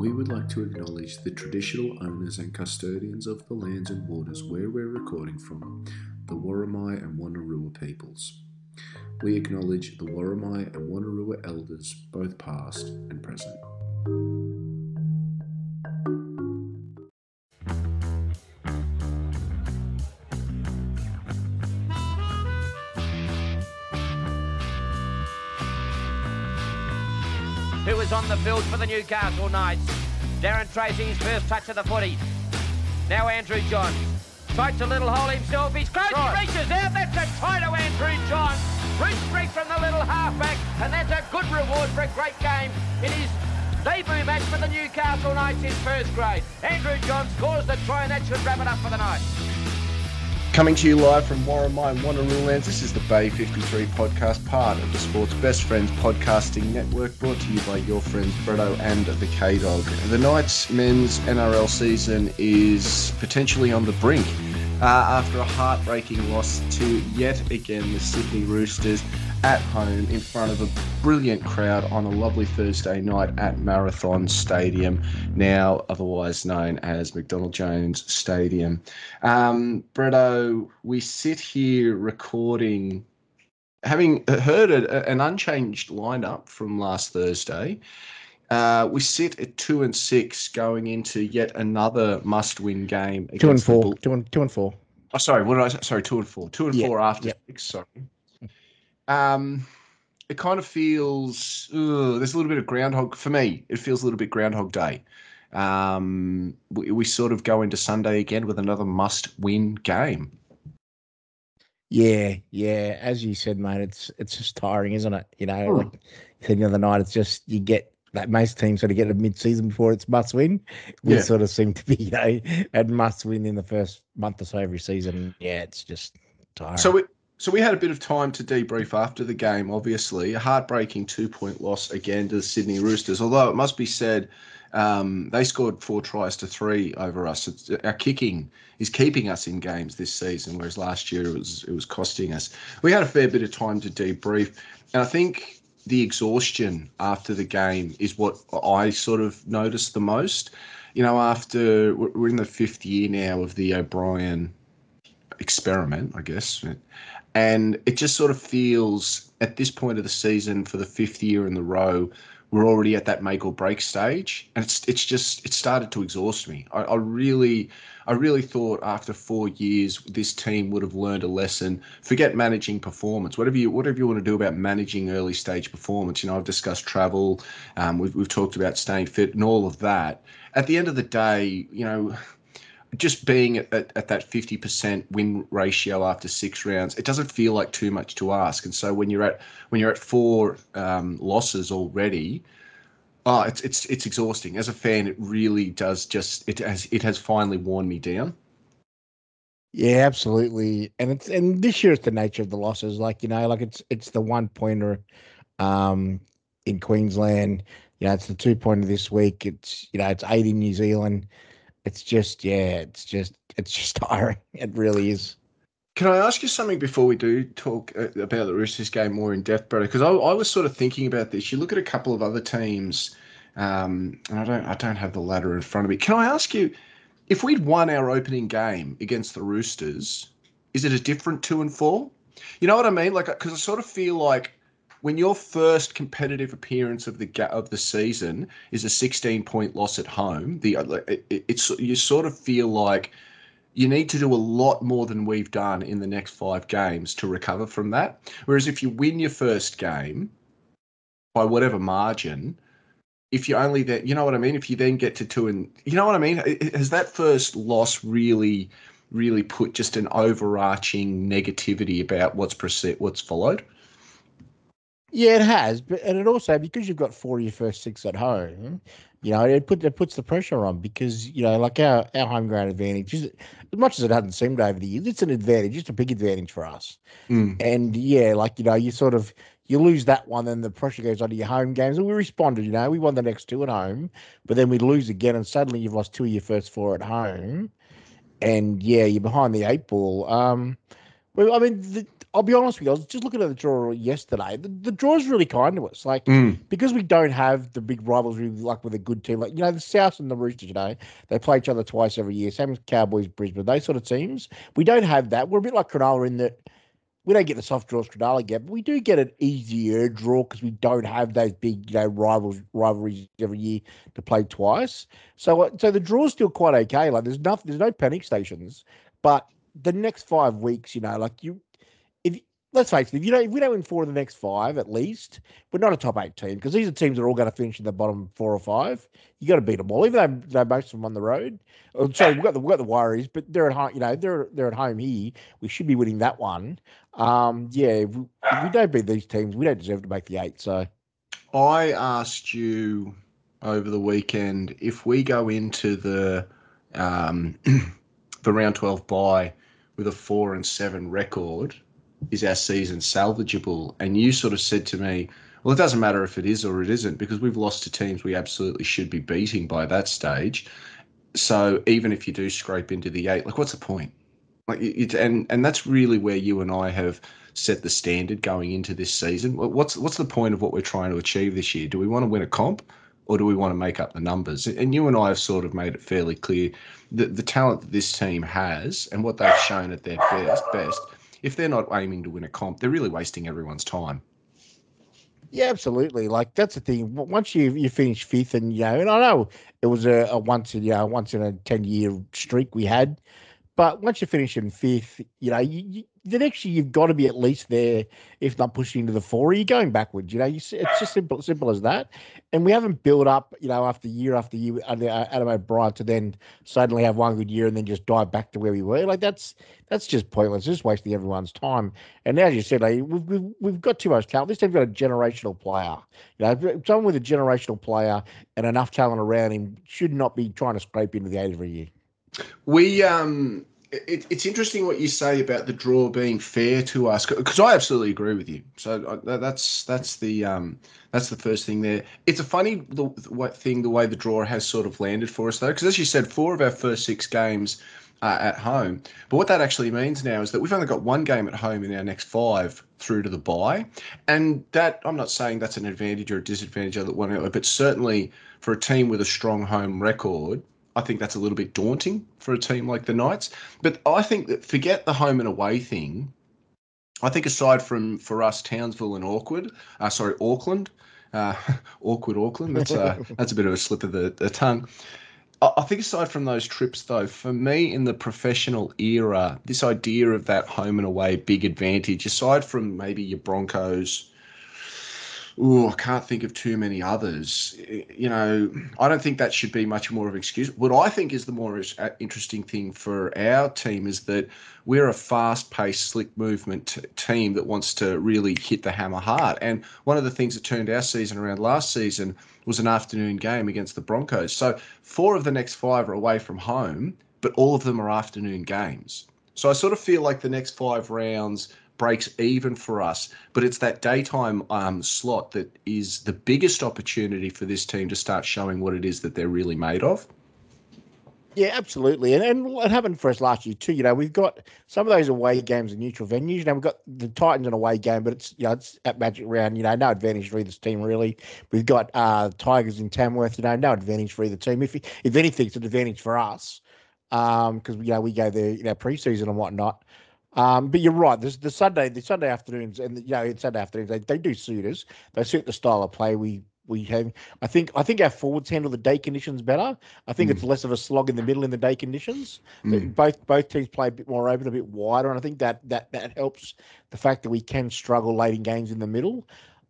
We would like to acknowledge the traditional owners and custodians of the lands and waters where we're recording from, the Worimi and Wonnarua peoples. We acknowledge the Worimi and Wonnarua elders, both past and present. Who is on the field for the Newcastle Knights? Darren Tracy, his first touch of the footy. Now Andrew Johns. Fights a little hole himself. He's close. He reaches out. That's a try to Andrew Johns. Brute streak from the little halfback. And that's a good reward for a great game in his debut match for the Newcastle Knights in first grade. Andrew Johns scores the try and that should wrap it up for the Knights. Coming to you live from Worimi and Wonnarua lands, this is the Bay 53 podcast, part of the Sports Best Friends podcasting network, brought to you by your friends Bretto and the K-Dog. The Knights men's NRL season is potentially on the brink after a heartbreaking loss to yet again the Sydney Roosters at home in front of a brilliant crowd on a lovely Thursday night at Marathon Stadium, now otherwise known as McDonald Jones Stadium. Bretto, we sit here recording, having heard an unchanged lineup from last Thursday. We sit at 2-6 going into yet another must-win game. 2-4. 2-4. Oh, sorry. What did I say? Sorry, 2-4. 2-4 after 6. Sorry. It kind of feels there's a little bit of groundhog for me. It feels a little bit Groundhog Day. We sort of go into Sunday again with another must-win game. Yeah. As you said, mate, it's just tiring, isn't it? You know, like you said the other night, it's just you get that most teams sort of get a mid-season before it's must-win. We sort of seem to be, you know, at must-win in the first month or so every season. Yeah, it's just tiring. So we had a bit of time to debrief after the game, obviously. A heartbreaking 2-point loss again to the Sydney Roosters, although it must be said they scored 4 tries to 3 over us. Our kicking is keeping us in games this season, whereas last year it was costing us. We had a fair bit of time to debrief, and I think the exhaustion after the game is what I sort of noticed the most. You know, after we're in the 5th year now of the O'Brien experiment, I guess. And it just sort of feels at this point of the season, for the 5th year in the row, we're already at that make or break stage, and it started to exhaust me. I really thought after 4 years this team would have learned a lesson. Forget managing performance, whatever you want to do about managing early stage performance. You know, I've discussed travel, we've talked about staying fit and all of that. At the end of the day, you know, just being at that 50% win ratio after 6 rounds, it doesn't feel like too much to ask. And so when you're at 4 losses already, it's exhausting. As a fan, it really does it has finally worn me down. Yeah, absolutely. And this year it's the nature of the losses. Like, you know, like it's the 1-pointer in Queensland. You know, it's the 2-pointer this week. It's, you know, it's 8 in New Zealand. It's just tiring. It really is. Can I ask you something before we do talk about the Roosters game more in depth, brother? Because I was sort of thinking about this. You look at a couple of other teams, and I don't have the ladder in front of me. Can I ask you, if we'd won our opening game against the Roosters, is it a different 2-4? You know what I mean? Like, because I sort of feel like when your first competitive appearance of the season is a 16-point loss at home, you sort of feel like you need to do a lot more than we've done in the next 5 games to recover from that. Whereas if you win your first game by whatever margin, if you only that, you know what I mean? If you then get to 2 and, you know what I mean? Has that first loss really put just an overarching negativity about what's followed? Yeah, it has, and it also, because you've got 4 of your first 6 at home, you know, it puts the pressure on, because, you know, like our home ground advantage, as much as it hasn't seemed over the years, it's an advantage. It's a big advantage for us. And yeah, like, you know, you lose that one, then the pressure goes onto your home games, and we responded. You know, we won the next 2 at home, but then we lose again, and suddenly you've lost 2 of your first 4 at home, and yeah, you're behind the 8 ball. Well, I mean, I'll be honest with you. I was just looking at the draw yesterday. The draw is really kind to us, like because we don't have the big rivalry like with a good team, like the South and the Roosters. They play each other twice every year. Same as Cowboys, Brisbane, those sort of teams. We don't have that. We're a bit like Cronulla in that we don't get the soft draws Cronulla get, but we do get an easier draw because we don't have those big rivalries every year to play twice. So the draw's still quite okay. Like there's no panic stations, but the next 5 weeks, if let's face it, if we don't win 4 of the next 5 at least, we're not a top 8 team because these are teams that are all going to finish in the bottom 4 or 5. You got to beat them all, even though most of them on the road. Oh, sorry, we've got the Warriors, but they're at home. They're at home here. We should be winning that one. If we don't beat these teams, we don't deserve to make the 8. So, I asked you over the weekend if we go into the the round 12 bye with a 4-7 record, is our season salvageable? And you sort of said to me, well, it doesn't matter if it is or it isn't because we've lost to teams we absolutely should be beating by that stage. So even if you do scrape into the 8, like what's the point? Like and that's really where you and I have set the standard going into this season. What's the point of what we're trying to achieve this year? Do we want to win a comp? Or do we want to make up the numbers? And you and I have sort of made it fairly clear that the talent that this team has and what they've shown at their best, if they're not aiming to win a comp, they're really wasting everyone's time. yeah, absolutely. Like that's the thing. Once you finish 5th, and and I know it was a once in a 10-year streak we had, but once you finish in 5th, the next year you've got to be at least there, if not pushing into the 4. You're going backwards. It's just simple as that. And we haven't built up, after year under Adam O'Brien to then suddenly have one good year and then just dive back to where we were. Like that's just pointless. Just wasting everyone's time. And as you said, like, we've got too much talent. This team's got a generational player. Someone with a generational player and enough talent around him should not be trying to scrape into the 8 every year. It's interesting what you say about the draw being fair to us because I absolutely agree with you. So that's the first thing there. It's a funny thing the way the draw has sort of landed for us though, because as you said, 4 of our first 6 games are at home. But what that actually means now is that we've only got 1 game at home in our next 5 through to the bye, and that I'm not saying that's an advantage or a disadvantage of that one, but certainly for a team with a strong home record, I think that's a little bit daunting for a team like the Knights. But I think that forget the home and away thing. I think aside from, for us, Townsville and Auckland, awkward Auckland, that's a bit of a slip of the tongue. I think aside from those trips, though, for me in the professional era, this idea of that home and away big advantage, aside from maybe your Broncos, I can't think of too many others. I don't think that should be much more of an excuse. What I think is the more interesting thing for our team is that we're a fast-paced, slick movement team that wants to really hit the hammer hard. And one of the things that turned our season around last season was an afternoon game against the Broncos. So 4 of the next 5 are away from home, but all of them are afternoon games. So I sort of feel like the next 5 rounds breaks even for us, but it's that daytime slot that is the biggest opportunity for this team to start showing what it is that they're really made of. Yeah, absolutely. And what happened for us last year too, we've got some of those away games in neutral venues. We've got the Titans an away game, but it's it's at Magic Round, no advantage for either team really. We've got Tigers in Tamworth, no advantage for either team. If anything, it's an advantage for us. Because we go there, pre-season and whatnot. But you're right. There's the Sunday afternoons, and Sunday afternoons they do suit us. They suit the style of play we have. I think our forwards handle the day conditions better. I think it's less of a slog in the middle in the day conditions. Both teams play a bit more open, a bit wider, and I think that helps the fact that we can struggle late in games in the middle.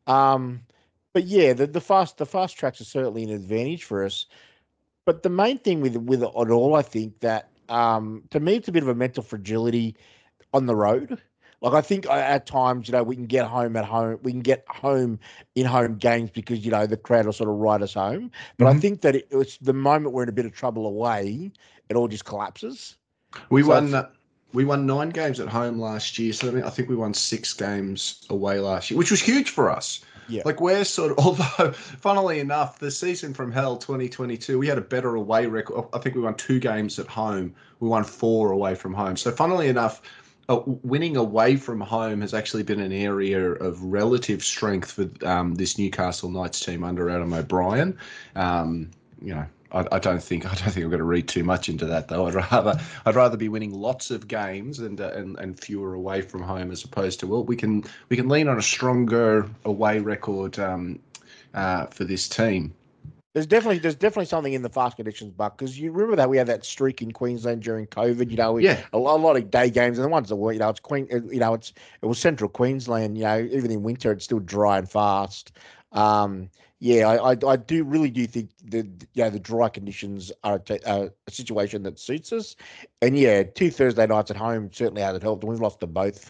But yeah, the fast tracks are certainly an advantage for us. But the main thing with it all, I think that to me it's a bit of a mental fragility on the road. Like I think at times, we can get home at home. We can get home in home games because, the crowd will sort of ride us home. But I think that it's the moment we're in a bit of trouble away, it all just collapses. We won 9 games at home last year. So I think we won 6 games away last year, which was huge for us. Yeah. Like we're sort of, although funnily enough, the season from hell 2022, we had a better away record. I think we won 2 games at home. We won 4 away from home. So funnily enough, winning away from home has actually been an area of relative strength for this Newcastle Knights team under Adam O'Brien. You know, I don't think I'm going to read too much into that though. I'd rather be winning lots of games and fewer away from home as opposed to we can lean on a stronger away record for this team. There's definitely something in the fast conditions, Buck, because you remember that we had that streak in Queensland during COVID. You know, a lot of day games, and the ones that were, it's it was central Queensland. You know, even in winter, it's still dry and fast. I do think the dry conditions are a situation that suits us, and 2 Thursday nights at home certainly hasn't helped, and we've lost them both.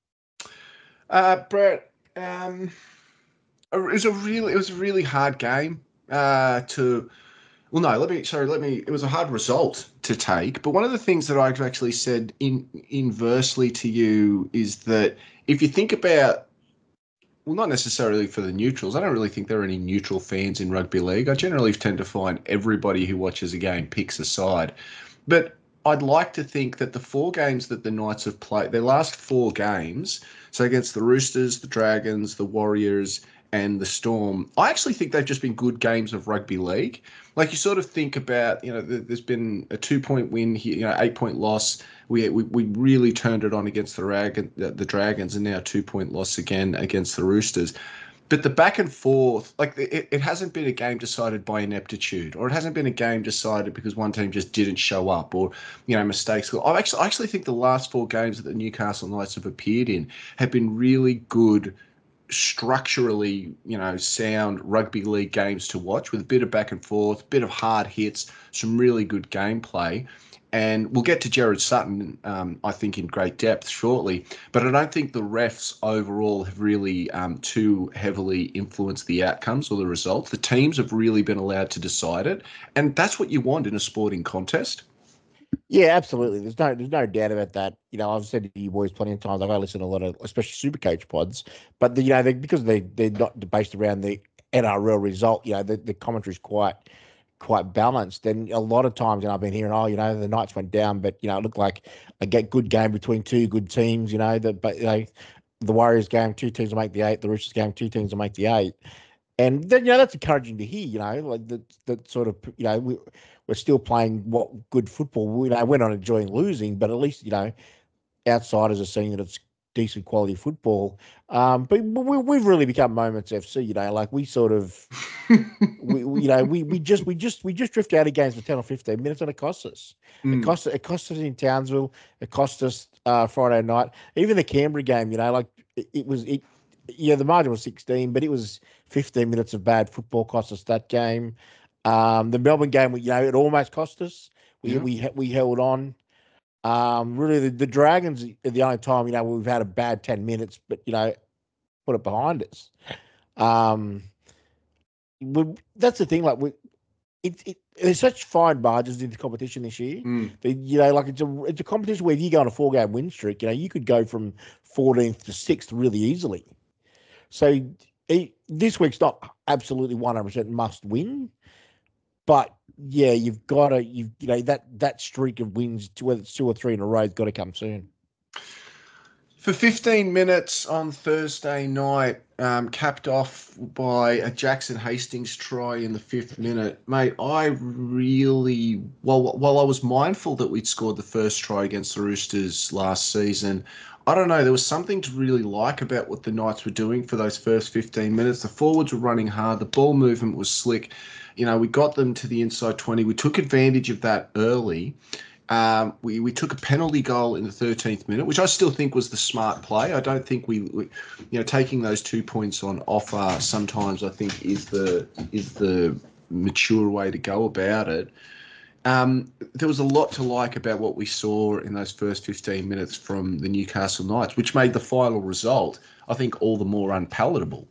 Brett, it was a really hard game. It was a hard result to take. But one of the things that I've actually said inversely to you is that if you think about, well, not necessarily for the neutrals, I don't really think there are any neutral fans in rugby league. I generally tend to find everybody who watches a game picks a side. But I'd like to think that the 4 games that the Knights have played, their last 4 games, so against the Roosters, the Dragons, the Warriors, and the Storm, I actually think they've just been good games of rugby league. Like you sort of think about, there's been a 2-point win here, 8-point loss. We really turned it on against the Dragons, and now 2-point loss again against the Roosters. But the back and forth, like it hasn't been a game decided by ineptitude, or it hasn't been a game decided because one team just didn't show up, or mistakes. I actually think the last 4 games that the Newcastle Knights have appeared in have been really good, structurally, sound rugby league games to watch, with a bit of back and forth, bit of hard hits, some really good gameplay. And we'll get to Jared Sutton, I think, in great depth shortly. But I don't think the refs overall have really too heavily influenced the outcomes or the results. The teams have really been allowed to decide it. And that's what you want in a sporting contest. Yeah, absolutely. There's no doubt about that. I've said to you boys plenty of times, I listen to a lot of, especially Supercoach pods, but because they're not based around the NRL result, the commentary is quite balanced. And a lot of times, I've been hearing, the Knights went down, but it looked like a good game between 2 good teams. The Warriors game, 2 teams will make the 8. The Roosters game, 2 teams will make the 8. And then, that's encouraging to hear, like that sort of, we're still playing good football. We're not enjoying losing, but at least, outsiders are seeing that it's decent quality football. But we've really become Moments FC, like we sort of, we just drift out of games for 10 or 15 minutes and it costs us. It cost us in Townsville. It cost us Friday night. Even the Canberra game, the margin was 16, but it was 15 minutes of bad football cost us that game. The Melbourne game, it almost cost us. We held on. Really, the Dragons are the only time we've had a bad 10 minutes, but put it behind us. That's the thing. Like there's such fine margins in the competition this year. That, it's a competition where if you go on a 4-game win streak, you could go from 14th to 6th really easily. So this week's not absolutely 100% must win, but you've got to that streak of wins, whether it's 2 or 3 in a row, has got to come soon. For 15 minutes on Thursday night, capped off by a Jackson Hastings try in the 5th minute. Mate, I really, while I was mindful that we'd scored the first try against the Roosters last season, I don't know, there was something to really like about what the Knights were doing for those first 15 minutes. The forwards were running hard. The ball movement was slick. We got them to the inside 20. We took advantage of that early. We took a penalty goal in the 13th minute, which I still think was the smart play. I don't think we taking those 2 points on offer sometimes I think is the mature way to go about it. There was a lot to like about what we saw in those first 15 minutes from the Newcastle Knights, which made the final result, I think, all the more unpalatable.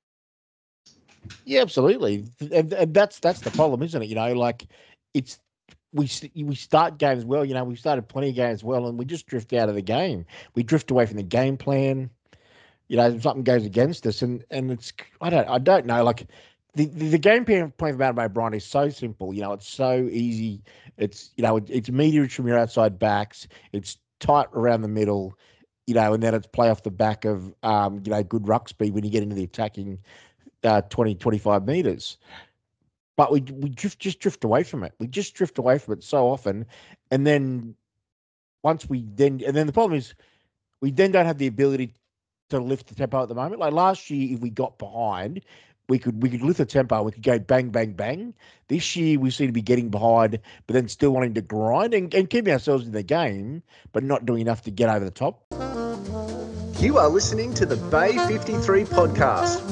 Yeah, absolutely, and that's the problem, isn't it? Like we start games well. We started plenty of games well, and we just drift out of the game. We drift away from the game plan. Something goes against us, and it's I don't know. Like the game plan for Adam O'Brien is so simple. It's so easy. It's it's media from your outside backs. It's tight around the middle, and then it's play off the back of, good ruck speed when you get into the attacking 20, 25 metres. But we just drift away from it. We just drift away from it so often. And then the problem is we then don't have the ability to lift the tempo at the moment. Like last year, if we got behind, we could lift the tempo. We could go bang, bang, bang. This year, we seem to be getting behind, but then still wanting to grind and keeping ourselves in the game, but not doing enough to get over the top. You are listening to the Bay 53 podcast.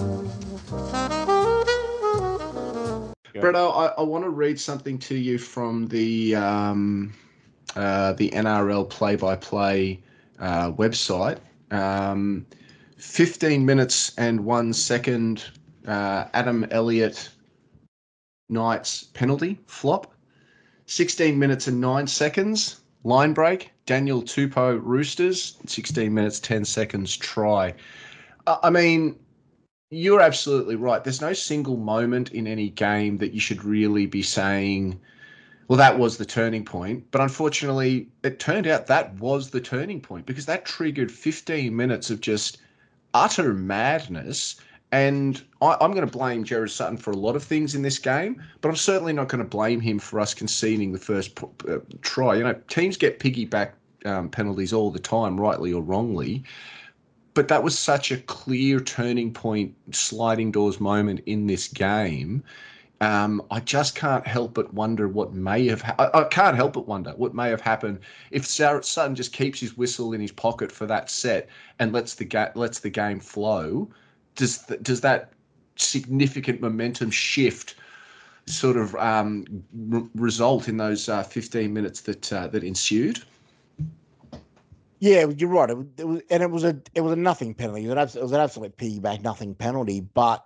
Bretto, I want to read something to you from the NRL play-by-play website. 15 minutes and 1 second, Adam Elliott Knights penalty flop. 16 minutes and 9 seconds line break, Daniel Tupou Roosters. 16 minutes 10 seconds try. I mean, you're absolutely right. There's no single moment in any game that you should really be saying, well, that was the turning point. But unfortunately, it turned out that was the turning point because that triggered 15 minutes of just utter madness. And I'm going to blame Jared Sutton for a lot of things in this game, but I'm certainly not going to blame him for us conceding the first try. Teams get piggyback penalties all the time, rightly or wrongly. But that was such a clear turning point, sliding doors moment in this game. I just can't help but wonder what may have I can't help but wonder what may have happened if Sutton just keeps his whistle in his pocket for that set and lets the game flow. Does that significant momentum shift sort of result in those 15 minutes that ensued? Yeah, you're right. It was a nothing penalty. It was an absolute piggyback nothing penalty. But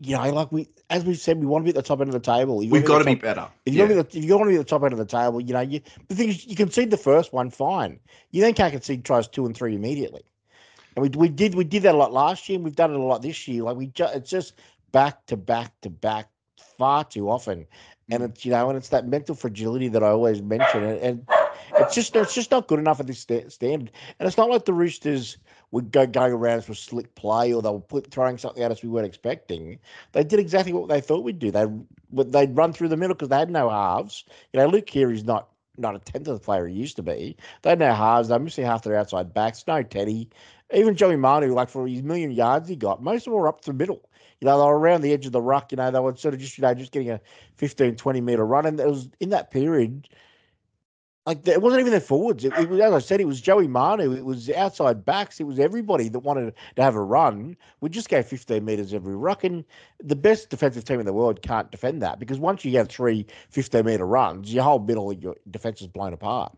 as we've said, we want to be at the top end of the table. We've got to be better. If you want to be at the top end of the table, the thing is, you concede the first one, fine. You then can't concede tries 2 and 3 immediately. And we did that a lot last year, and we've done it a lot this year. It's just back to back to back far too often, and it's that mental fragility that I always mention, and it's just not good enough at this standard. And it's not like the Roosters would going around us with slick play, or they were throwing something at us we weren't expecting. They did exactly what they thought we'd do. They'd run through the middle because they had no halves. Luke Keary's not a tenth of the player he used to be. They had no halves. They're missing half their outside backs. No Teddy. Even Joey Manu, for his 1 million yards he got, most of them were up the middle. They were around the edge of the ruck. They were sort of just getting a 15, 20 metre run. And it was in that period, it wasn't even their forwards. It was, as I said, it was Joey Manu. It was outside backs. It was everybody that wanted to have a run. We just go 15 metres every ruck. And the best defensive team in the world can't defend that because once you get 3 15-metre runs, your whole middle of your defence is blown apart.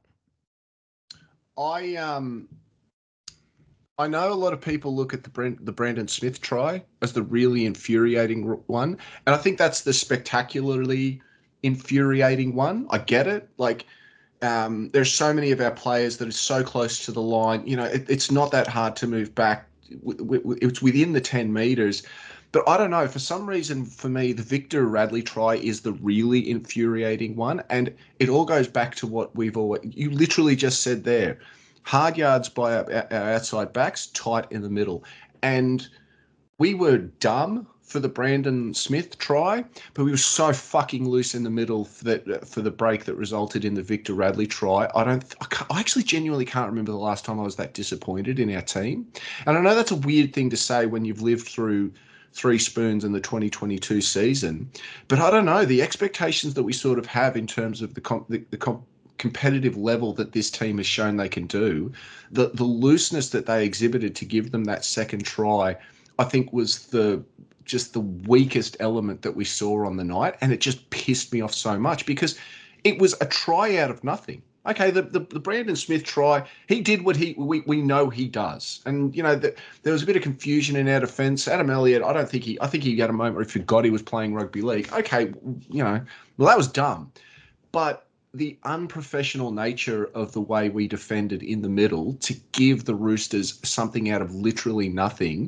I know a lot of people look at the Brandon Smith try as the really infuriating one, and I think that's the spectacularly infuriating one. I get it. There's so many of our players that are so close to the line. It's not that hard to move back. It's within the 10 metres. But I don't know. For some reason, for me, the Victor Radley try is the really infuriating one, and it all goes back to what you literally just said there. Hard yards by our outside backs, tight in the middle. And we were dumb for the Brandon Smith try, but we were so fucking loose in the middle for the break that resulted in the Victor Radley try. I actually genuinely can't remember the last time I was that disappointed in our team. And I know that's a weird thing to say when you've lived through 3 spoons in the 2022 season, but I don't know, the expectations that we sort of have in terms of the competitive level that this team has shown they can do, the looseness that they exhibited to give them that second try, I think was the weakest element that we saw on the night, and it just pissed me off so much because it was a try out of nothing. Okay, the Brandon Smith try, he did what we know he does, and there was a bit of confusion in our defence. Adam Elliott, I think he had a moment where he forgot he was playing rugby league. Okay, well that was dumb, but the unprofessional nature of the way we defended in the middle to give the Roosters something out of literally nothing,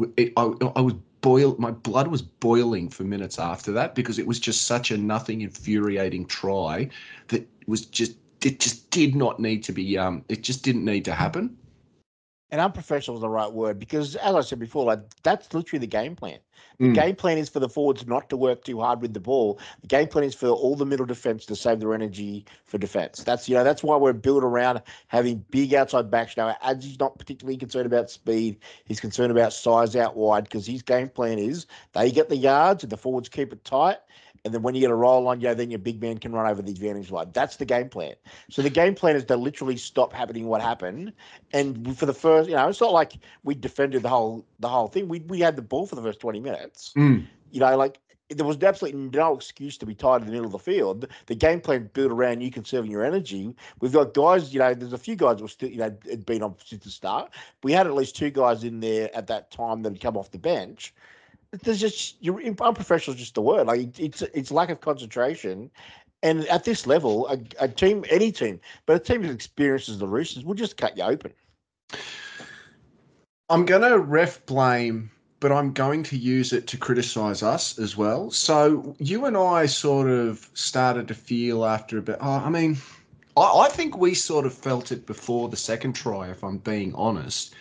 my blood was boiling for minutes after that because it was just such a nothing infuriating try that was just just did not need to be. It just didn't need to happen. And unprofessional is the right word because, as I said before, like that's literally the game plan. The game plan is for the forwards not to work too hard with the ball. The game plan is for all the middle defense to save their energy for defense. That's why we're built around having big outside backs. Now, Adji's not particularly concerned about speed. He's concerned about size out wide because his game plan is they get the yards and the forwards keep it tight. And then when you get a roll on, then your big man can run over the advantage line. That's the game plan. So the game plan is to literally stop happening what happened. And for the first, it's not like we defended the whole thing. We had the ball for the first 20 minutes. There was absolutely no excuse to be tied in the middle of the field. The game plan built around you conserving your energy. We've got guys, there's a few guys who were still, had been on since the start. We had at least 2 guys in there at that time that had come off the bench. There's just unprofessional is just the word. Like it's lack of concentration, and at this level, a team, any team, but a team as experienced as the Roosters will just cut you open. I'm going to ref blame, but I'm going to use it to criticise us as well. So you and I sort of started to feel after a bit. I think we sort of felt it before the second try. If I'm being honest,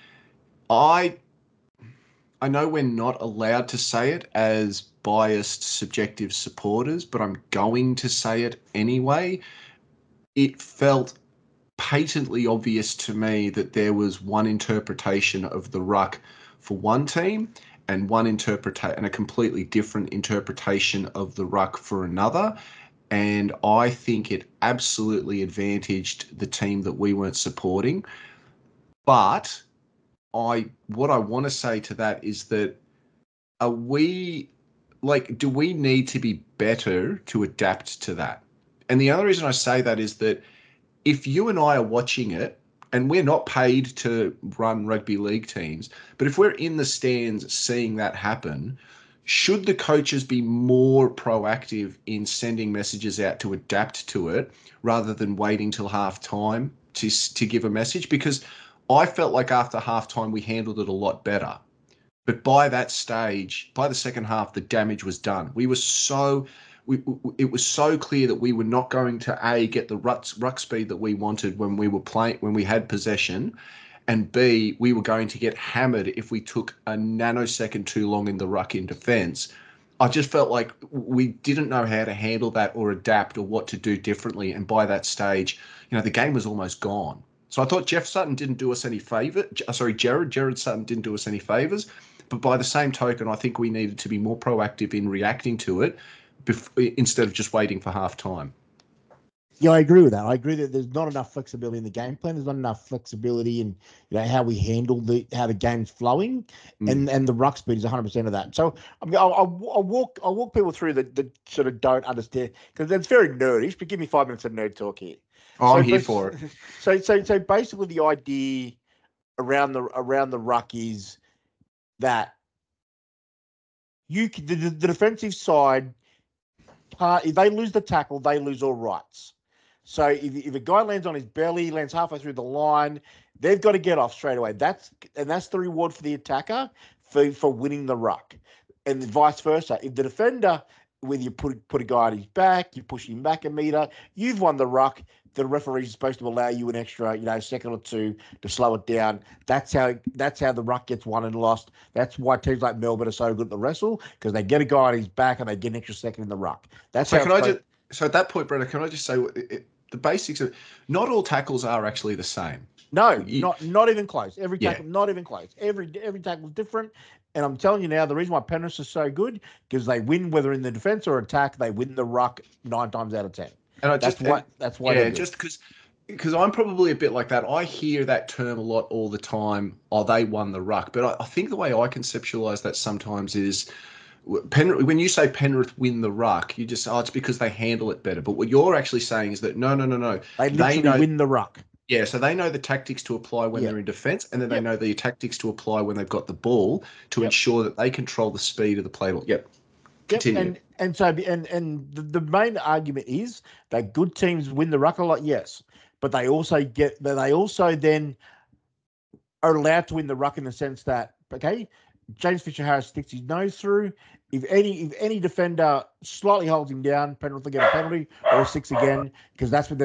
I know we're not allowed to say it as biased, subjective supporters, but I'm going to say it anyway. It felt patently obvious to me that there was one interpretation of the ruck for one team and and a completely different interpretation of the ruck for another. And I think it absolutely advantaged the team that we weren't supporting. But what I want to say to that is that do we need to be better to adapt to that? And the other reason I say that is that if you and I are watching it, and we're not paid to run rugby league teams, but if we're in the stands seeing that happen, should the coaches be more proactive in sending messages out to adapt to it rather than waiting till half time to give a message? Because I felt like after halftime we handled it a lot better. But by that stage, by the second half, the damage was done. It was so clear that we were not going to get the ruck speed that we wanted when we had possession, and B, we were going to get hammered if we took a nanosecond too long in the ruck in defence. I just felt like we didn't know how to handle that or adapt or what to do differently. And by that stage, the game was almost gone. So I thought Jeff Sutton didn't do us any favour. Jared Sutton didn't do us any favours. But by the same token, I think we needed to be more proactive in reacting to it instead of just waiting for half time. Yeah, I agree with that. I agree that there's not enough flexibility in the game plan. There's not enough flexibility in how we handle how the game's flowing, and the ruck speed is 100% of that. So I'll walk people through that sort of don't understand because it's very nerdish. But give me 5 minutes of nerd talk here. I'm here for it. So basically, the idea around the ruck is that the defensive side, if they lose the tackle, they lose all rights. So if a guy lands on his belly, lands halfway through the line, they've got to get off straight away. That's the reward for the attacker for winning the ruck, and vice versa. If the defender, whether you put a guy on his back, you push him back a meter, you've won the ruck. The referee is supposed to allow you an extra, second or two to slow it down. That's how the ruck gets won and lost. That's why teams like Melbourne are so good at the wrestle, because they get a guy on his back and they get an extra second in the ruck. So at that point, Brendan, can I just say the basics of not all tackles are actually the same. No, not even close. Every tackle, not even close. Every tackle is different. And I'm telling you now, the reason why Penrith is so good because they win whether in the defense or attack. They win the ruck 9 times out of 10. And that's why. Yeah, just because I'm probably a bit like that. I hear that term a lot all the time. Oh, they won the ruck, but I think the way I conceptualize that sometimes is Penrith. When you say Penrith win the ruck, you just it's because they handle it better. But what you're actually saying is that no. They literally win the ruck. Yeah, so they know the tactics to apply when they're in defence, and then they know the tactics to apply when they've got the ball to ensure that they control the speed of the play ball. Yep. Continue. And the main argument is that good teams win the ruck a lot, yes, but they also then are allowed to win the ruck in the sense that James Fisher-Harris sticks his nose through. If any defender slightly holds him down, Penrith will get a penalty or a 6 again because that's what they've earned.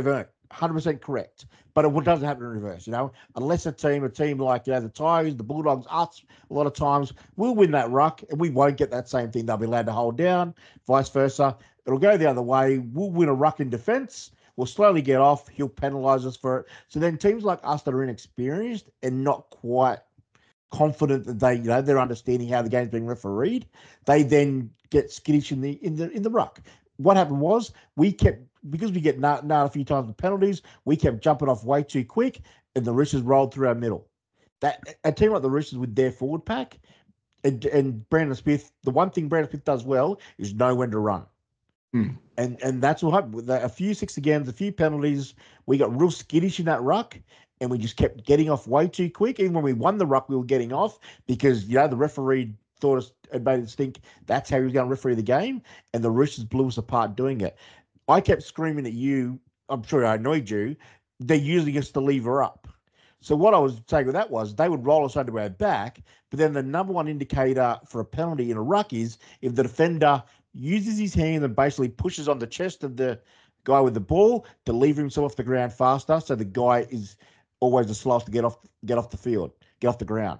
100% correct. But it doesn't happen in reverse, unless a team like, the Tigers, the Bulldogs, us, a lot of times, we'll win that ruck and we won't get that same thing. They'll be allowed to hold down, vice versa. It'll go the other way. We'll win a ruck in defence. We'll slowly get off. He'll penalise us for it. So then teams like us that are inexperienced and not quite confident that they're understanding how the game's being refereed, they then get skittish in the ruck. What happened was because we get nailed a few times with penalties, we kept jumping off way too quick, and the Roosters rolled through our middle. That a team like the Roosters with their forward pack and Brandon Smith, the one thing Brandon Smith does well is know when to run. And that's what happened. With a few 6 agains, a few penalties, we got real skittish in that ruck, and we just kept getting off way too quick. Even when we won the ruck, we were getting off because, the referee thought us and made us think that's how he was going to referee the game, and the Roosters blew us apart doing it. I kept screaming at you. I'm sure I annoyed you. They're using us to lever up. So what I was saying with that was they would roll us under our back, but then the number one indicator for a penalty in a ruck is if the defender uses his hand and basically pushes on the chest of the guy with the ball to lever himself off the ground faster. So the guy is always the slowest to get off the field, get off the ground.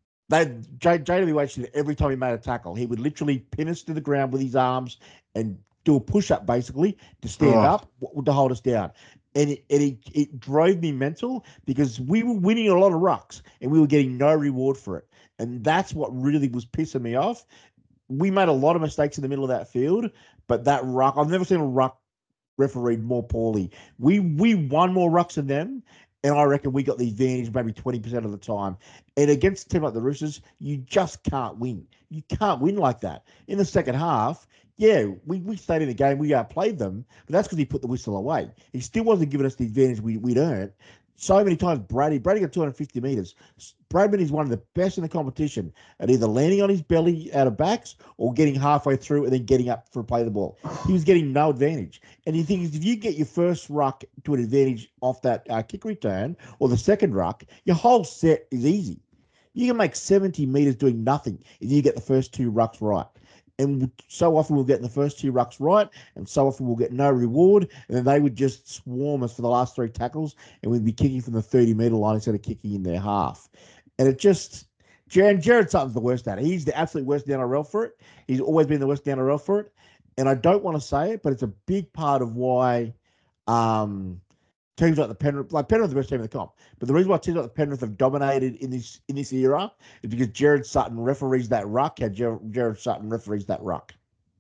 JWH did every time he made a tackle. He would literally pin us to the ground with his arms and do a push-up basically to stand up to hold us down. And it drove me mental because we were winning a lot of rucks and we were getting no reward for it. And that's what really was pissing me off. We made a lot of mistakes in the middle of that field, but that ruck, I've never seen a ruck refereed more poorly. We won more rucks than them, and I reckon we got the advantage maybe 20% of the time. And against a team like the Roosters, you just can't win. You can't win like that. In the second half, we stayed in the game. We outplayed them, but that's because he put the whistle away. He still wasn't giving us the advantage we'd earned. So many times, Brady got 250 metres. Bradman is one of the best in the competition at either landing on his belly out of backs or getting halfway through and then getting up for a play of the ball. He was getting no advantage. And the thing is, if you get your first ruck to an advantage off that kick return or the second ruck, your whole set is easy. You can make 70 metres doing nothing if you get the first 2 rucks right. And so often we'll get the first 2 rucks right, and so often we'll get no reward, and then they would just swarm us for the last 3 tackles, and we'd be kicking from the 30-metre line instead of kicking in their half. And it just – Jared Sutton's the worst at it. He's the absolute worst in the NRL for it. He's always been the worst in the NRL for it. And I don't want to say it, but it's a big part of why teams like the Penrith are the best team in the comp. But the reason why teams like the Penrith have dominated in this era is because Jared Sutton referees that ruck. Jared Sutton referees that ruck.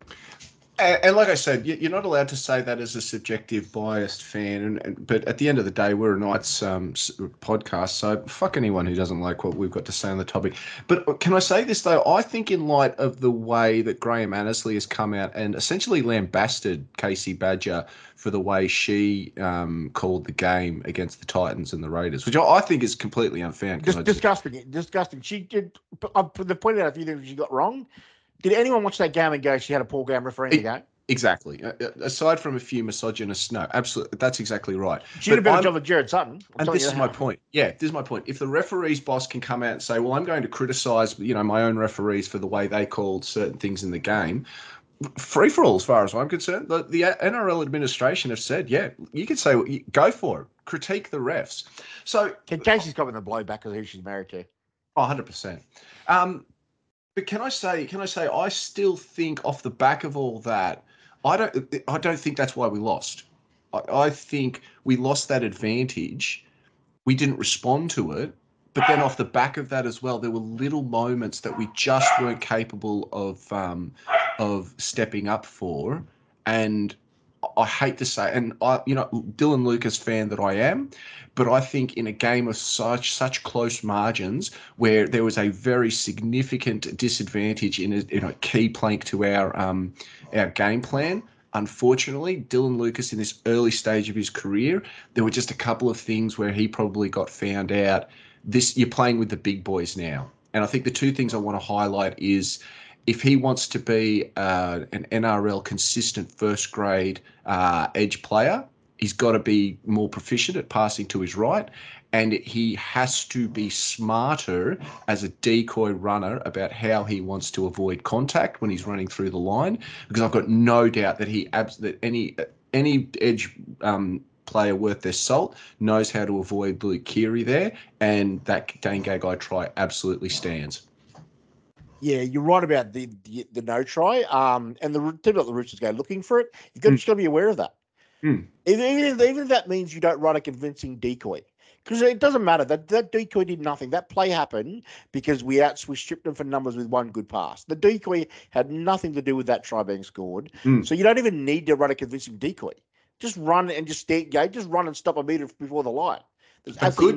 And like I said, you're not allowed to say that as a subjective, biased fan. But at the end of the day, we're a Knights podcast, so fuck anyone who doesn't like what we've got to say on the topic. But can I say this, though? I think in light of the way that Graham Annesley has come out and essentially lambasted Casey Badger for the way she called the game against the Titans and the Raiders, which I think is completely unfair. Disgusting. She did. The point out a few things she got wrong. Did anyone watch that game and go, she had a poor game refereeing the game? Exactly. Aside from a few misogynists, no, absolutely. That's exactly right. She did a better job with Jared Sutton. And this is my point. Yeah, this is my point. If the referee's boss can come out and say, well, I'm going to criticise, my own referees for the way they called certain things in the game, free for all as far as I'm concerned. The NRL administration have said, you can say, go for it. Critique the refs. So Casey's got the blowback because who she's married to. 100%. But can I say, I still think off the back of all that, I don't think that's why we lost. I think we lost that advantage. We didn't respond to it. But then off the back of that as well, there were little moments that we just weren't capable of stepping up for. And I hate to say, and Dylan Lucas fan that I am, but I think in a game of such close margins where there was a very significant disadvantage in a key plank to our game plan, unfortunately, Dylan Lucas in this early stage of his career, there were just a couple of things where he probably got found out. You're playing with the big boys now. And I think the 2 things I want to highlight is if he wants to be an NRL consistent first grade edge player, he's got to be more proficient at passing to his right, and he has to be smarter as a decoy runner about how he wants to avoid contact when he's running through the line. Because I've got no doubt that that any edge player worth their salt, knows how to avoid Luke Keary there, and that Dane Gagai try absolutely stands. Yeah, you're right about the no try. And the team like the Roosters go looking for it. Just got to be aware of that. Even if that means you don't run a convincing decoy, because it doesn't matter. That decoy did nothing. That play happened because we stripped them for numbers with one good pass. The decoy had nothing to do with that try being scored. So you don't even need to run a convincing decoy. Just run and just run and stop a meter before the line. A good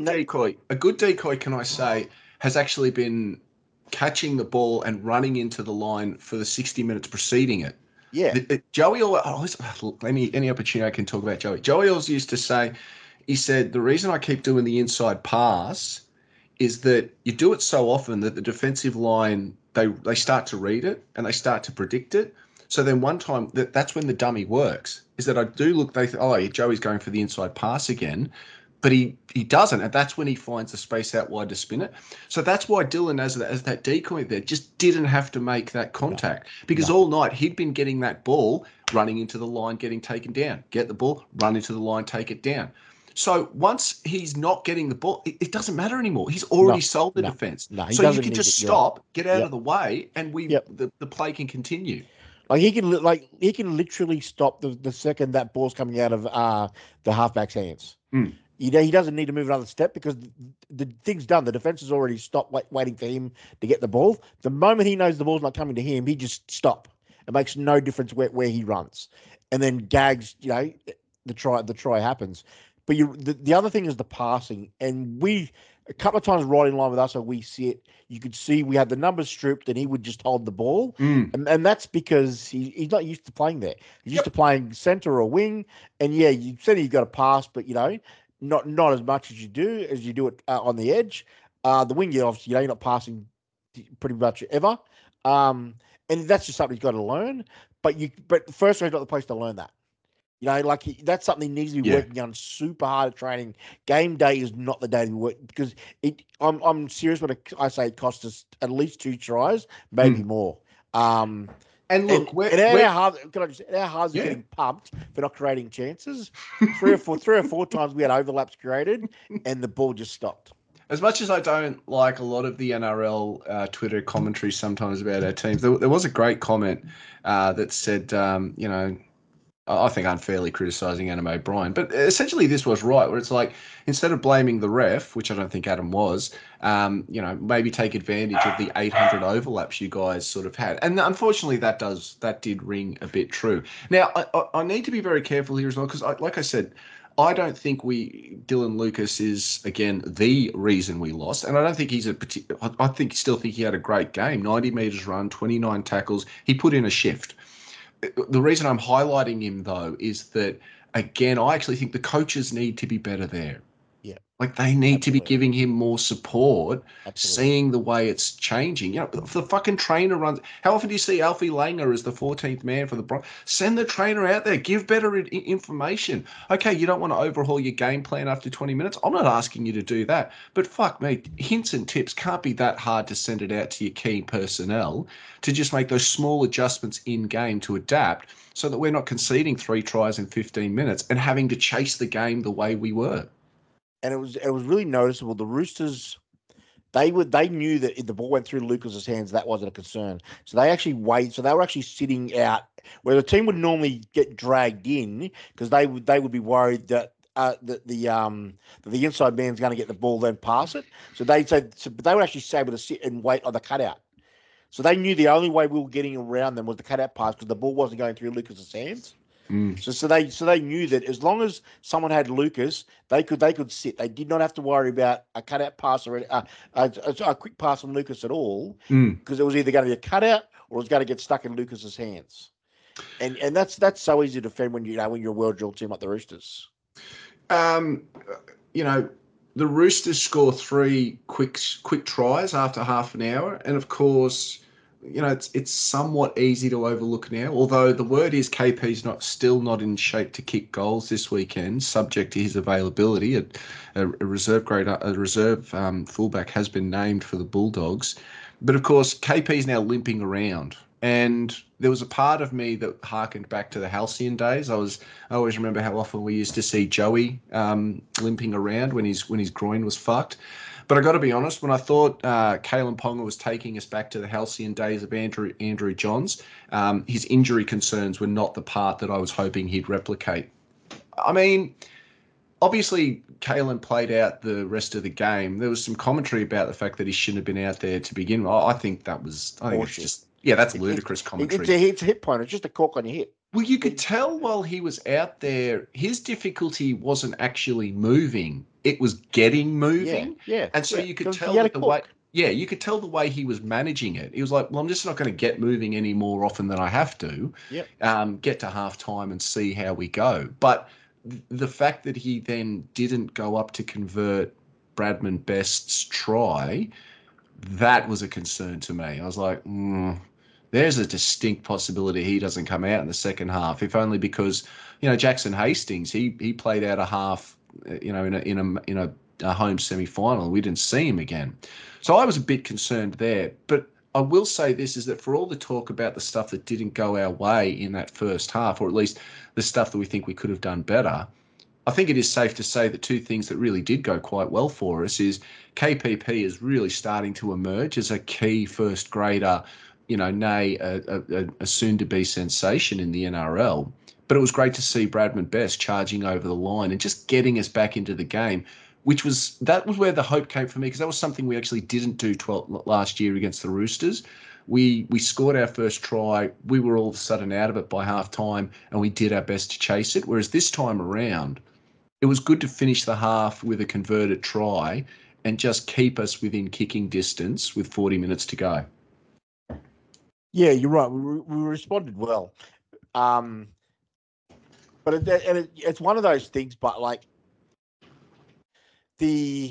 decoy, can I say, has actually been catching the ball and running into the line for the 60 minutes preceding it. Yeah. Joey always, any opportunity I can talk about Joey. Joey always used to say, he said, the reason I keep doing the inside pass is that you do it so often that the defensive line, they start to read it and they start to predict it. So then one time, that's when the dummy works, is that I do look, they think, oh, Joey's going for the inside pass again. But he doesn't, and that's when he finds the space out wide to spin it. So that's why Dylan, as that decoy there, just didn't have to make that contact because all night he'd been getting that ball, running into the line, getting taken down. Get the ball, run into the line, take it down. So once he's not getting the ball, it doesn't matter anymore. He's already sold the defense. So you can just stop, get out of the way, and the play can continue. Like he can literally stop the second that ball's coming out of the halfback's hands. He doesn't need to move another step because the thing's done. The defense has already stopped waiting for him to get the ball. The moment he knows the ball's not coming to him, he just stop. It makes no difference where he runs. And then Gags, the try happens. But the other thing is the passing. And a couple of times right in line with us, where we see it, you could see we had the numbers stripped and he would just hold the ball. And that's because he's not used to playing there. He's used to playing center or wing. And you said you've got to pass, but not as much as you do it on the edge. The wing, obviously, you're not passing pretty much ever. And that's just something he's got to learn. But first, he's not the place to learn that. That's something he needs to be working on super hard at training. Game day is not the day to work because I'm serious when I say it cost us at least 2 tries, maybe more. And look, our halves are getting pumped for not creating chances. Three or four times we had overlaps created, and the ball just stopped. As much as I don't like a lot of the NRL Twitter commentary sometimes about our teams, there was a great comment that said, I think unfairly criticising Adam O'Brien, but essentially this was right, where it's like, instead of blaming the ref, which I don't think Adam was, maybe take advantage of the 800 overlaps you guys sort of had. And unfortunately that did ring a bit true. Now, I need to be very careful here as well, because like I said, I don't think Dylan Lucas is, again, the reason we lost. And I don't think still think he had a great game. 90 metres run, 29 tackles. He put in a shift. The reason I'm highlighting him, though, is that, again, I actually think the coaches need to be better there. Yeah. They need to be giving him more support, seeing the way it's changing. If the fucking trainer runs, how often do you see Alfie Langer as the 14th man for the Broncos? Send the trainer out there, give better information. Okay, you don't want to overhaul your game plan after 20 minutes. I'm not asking you to do that. But fuck me, hints and tips can't be that hard to send it out to your key personnel to just make those small adjustments in game to adapt so that we're not conceding 3 tries in 15 minutes and having to chase the game the way we were. And it was really noticeable. The Roosters, they knew that if the ball went through Lucas's hands, that wasn't a concern. So they actually waited. So they were actually sitting out where the team would normally get dragged in because they would be worried that the inside man's going to get the ball then pass it. So they were actually able to sit and wait on the cutout. So they knew the only way we were getting around them was the cutout pass because the ball wasn't going through Lucas's hands. So they knew that as long as someone had Lucas, they could sit. They did not have to worry about a cutout pass or a quick pass from Lucas at all, because it was either going to be a cutout or it was going to get stuck in Lucas's hands. And that's so easy to defend when you're a world drill team like the Roosters. The Roosters score 3 quick tries after half an hour, and of course, it's somewhat easy to overlook now, although the word is KP's still not in shape to kick goals this weekend, subject to his availability. A reserve fullback has been named for the Bulldogs. But of course, KP's now limping around And there was a part of me that harkened back to the Halcyon days. I always remember how often we used to see Joey limping around when his groin was fucked. But I got to be honest, when I thought Kalen Ponga was taking us back to the Halcyon days of Andrew Johns, his injury concerns were not the part that I was hoping he'd replicate. I mean, obviously, Kalen played out the rest of the game. There was some commentary about the fact that he shouldn't have been out there to begin with. I think it's just, that's ludicrous commentary. It's a hit point. It's just a cork on your hip. Well, you could tell while he was out there, his difficulty wasn't actually moving. It was getting moving. Yeah. And so you could tell that the way... Yeah, you could tell the way he was managing it. He was like, well, I'm just not going to get moving any more often than I have to. Get to halftime and see how we go. But the fact that he then didn't go up to convert Bradman Best's try, that was a concern to me. I was like, there's a distinct possibility he doesn't come out in the second half, if only because, Jackson Hastings, he played out a half, in a home semi-final. We didn't see him again. So I was a bit concerned there. But I will say this, is that for all the talk about the stuff that didn't go our way in that first half, or at least the stuff that we think we could have done better, I think it is safe to say that two things that really did go quite well for us is KPP is really starting to emerge as a key first grader, a soon-to-be sensation in the NRL. But it was great to see Bradman Best charging over the line and just getting us back into the game, that was where the hope came for me, because that was something we actually didn't do last year against the Roosters. We scored our first try. We were all of a sudden out of it by half-time, and we did our best to chase it. Whereas this time around, it was good to finish the half with a converted try and just keep us within kicking distance with 40 minutes to go. Yeah, you're right. We responded well. But it's one of those things, but like the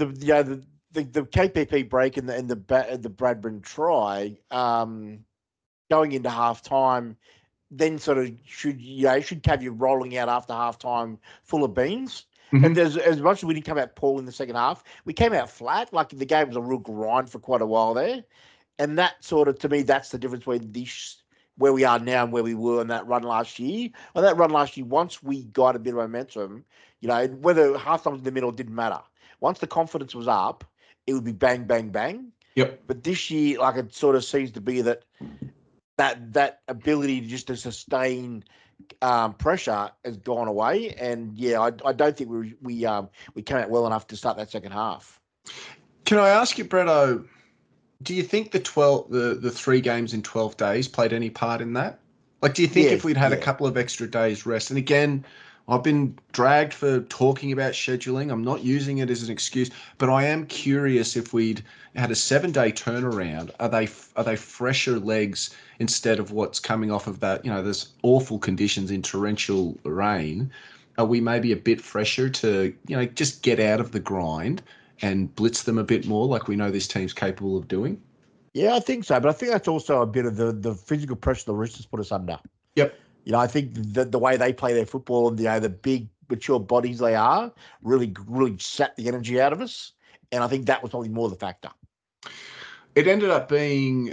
KPP break and the Bradman try, going into halftime, then sort of should have you rolling out after halftime full of beans. Mm-hmm. And there's, as much as we didn't come out poor in the second half, we came out flat. Like the game was a real grind for quite a while there. And that sort of, to me, that's the difference between this, where we are now and where we were in that run last year. Well, that run last year, once we got a bit of momentum, whether halftime was in the middle didn't matter. Once the confidence was up, it would be bang, bang, bang. Yep. But this year, like, it sort of seems to be that ability just to sustain pressure has gone away. And I don't think we came out well enough to start that second half. Can I ask you, Bretto, do you think the 3 games in 12 days played any part in that? Like, do you think if we'd had a couple of extra days rest, and again, I've been dragged for talking about scheduling. I'm not using it as an excuse, but I am curious if we'd had a 7-day turnaround. Are they fresher legs instead of what's coming off of that? There's awful conditions in torrential rain. Are we maybe a bit fresher to just get out of the grind and blitz them a bit more, like we know this team's capable of doing? Yeah, I think so. But I think that's also a bit of the physical pressure the Roosters put us under. Yep. I think the way they play their football and the big, mature bodies they are really, really sat the energy out of us. And I think that was probably more the factor. It ended up being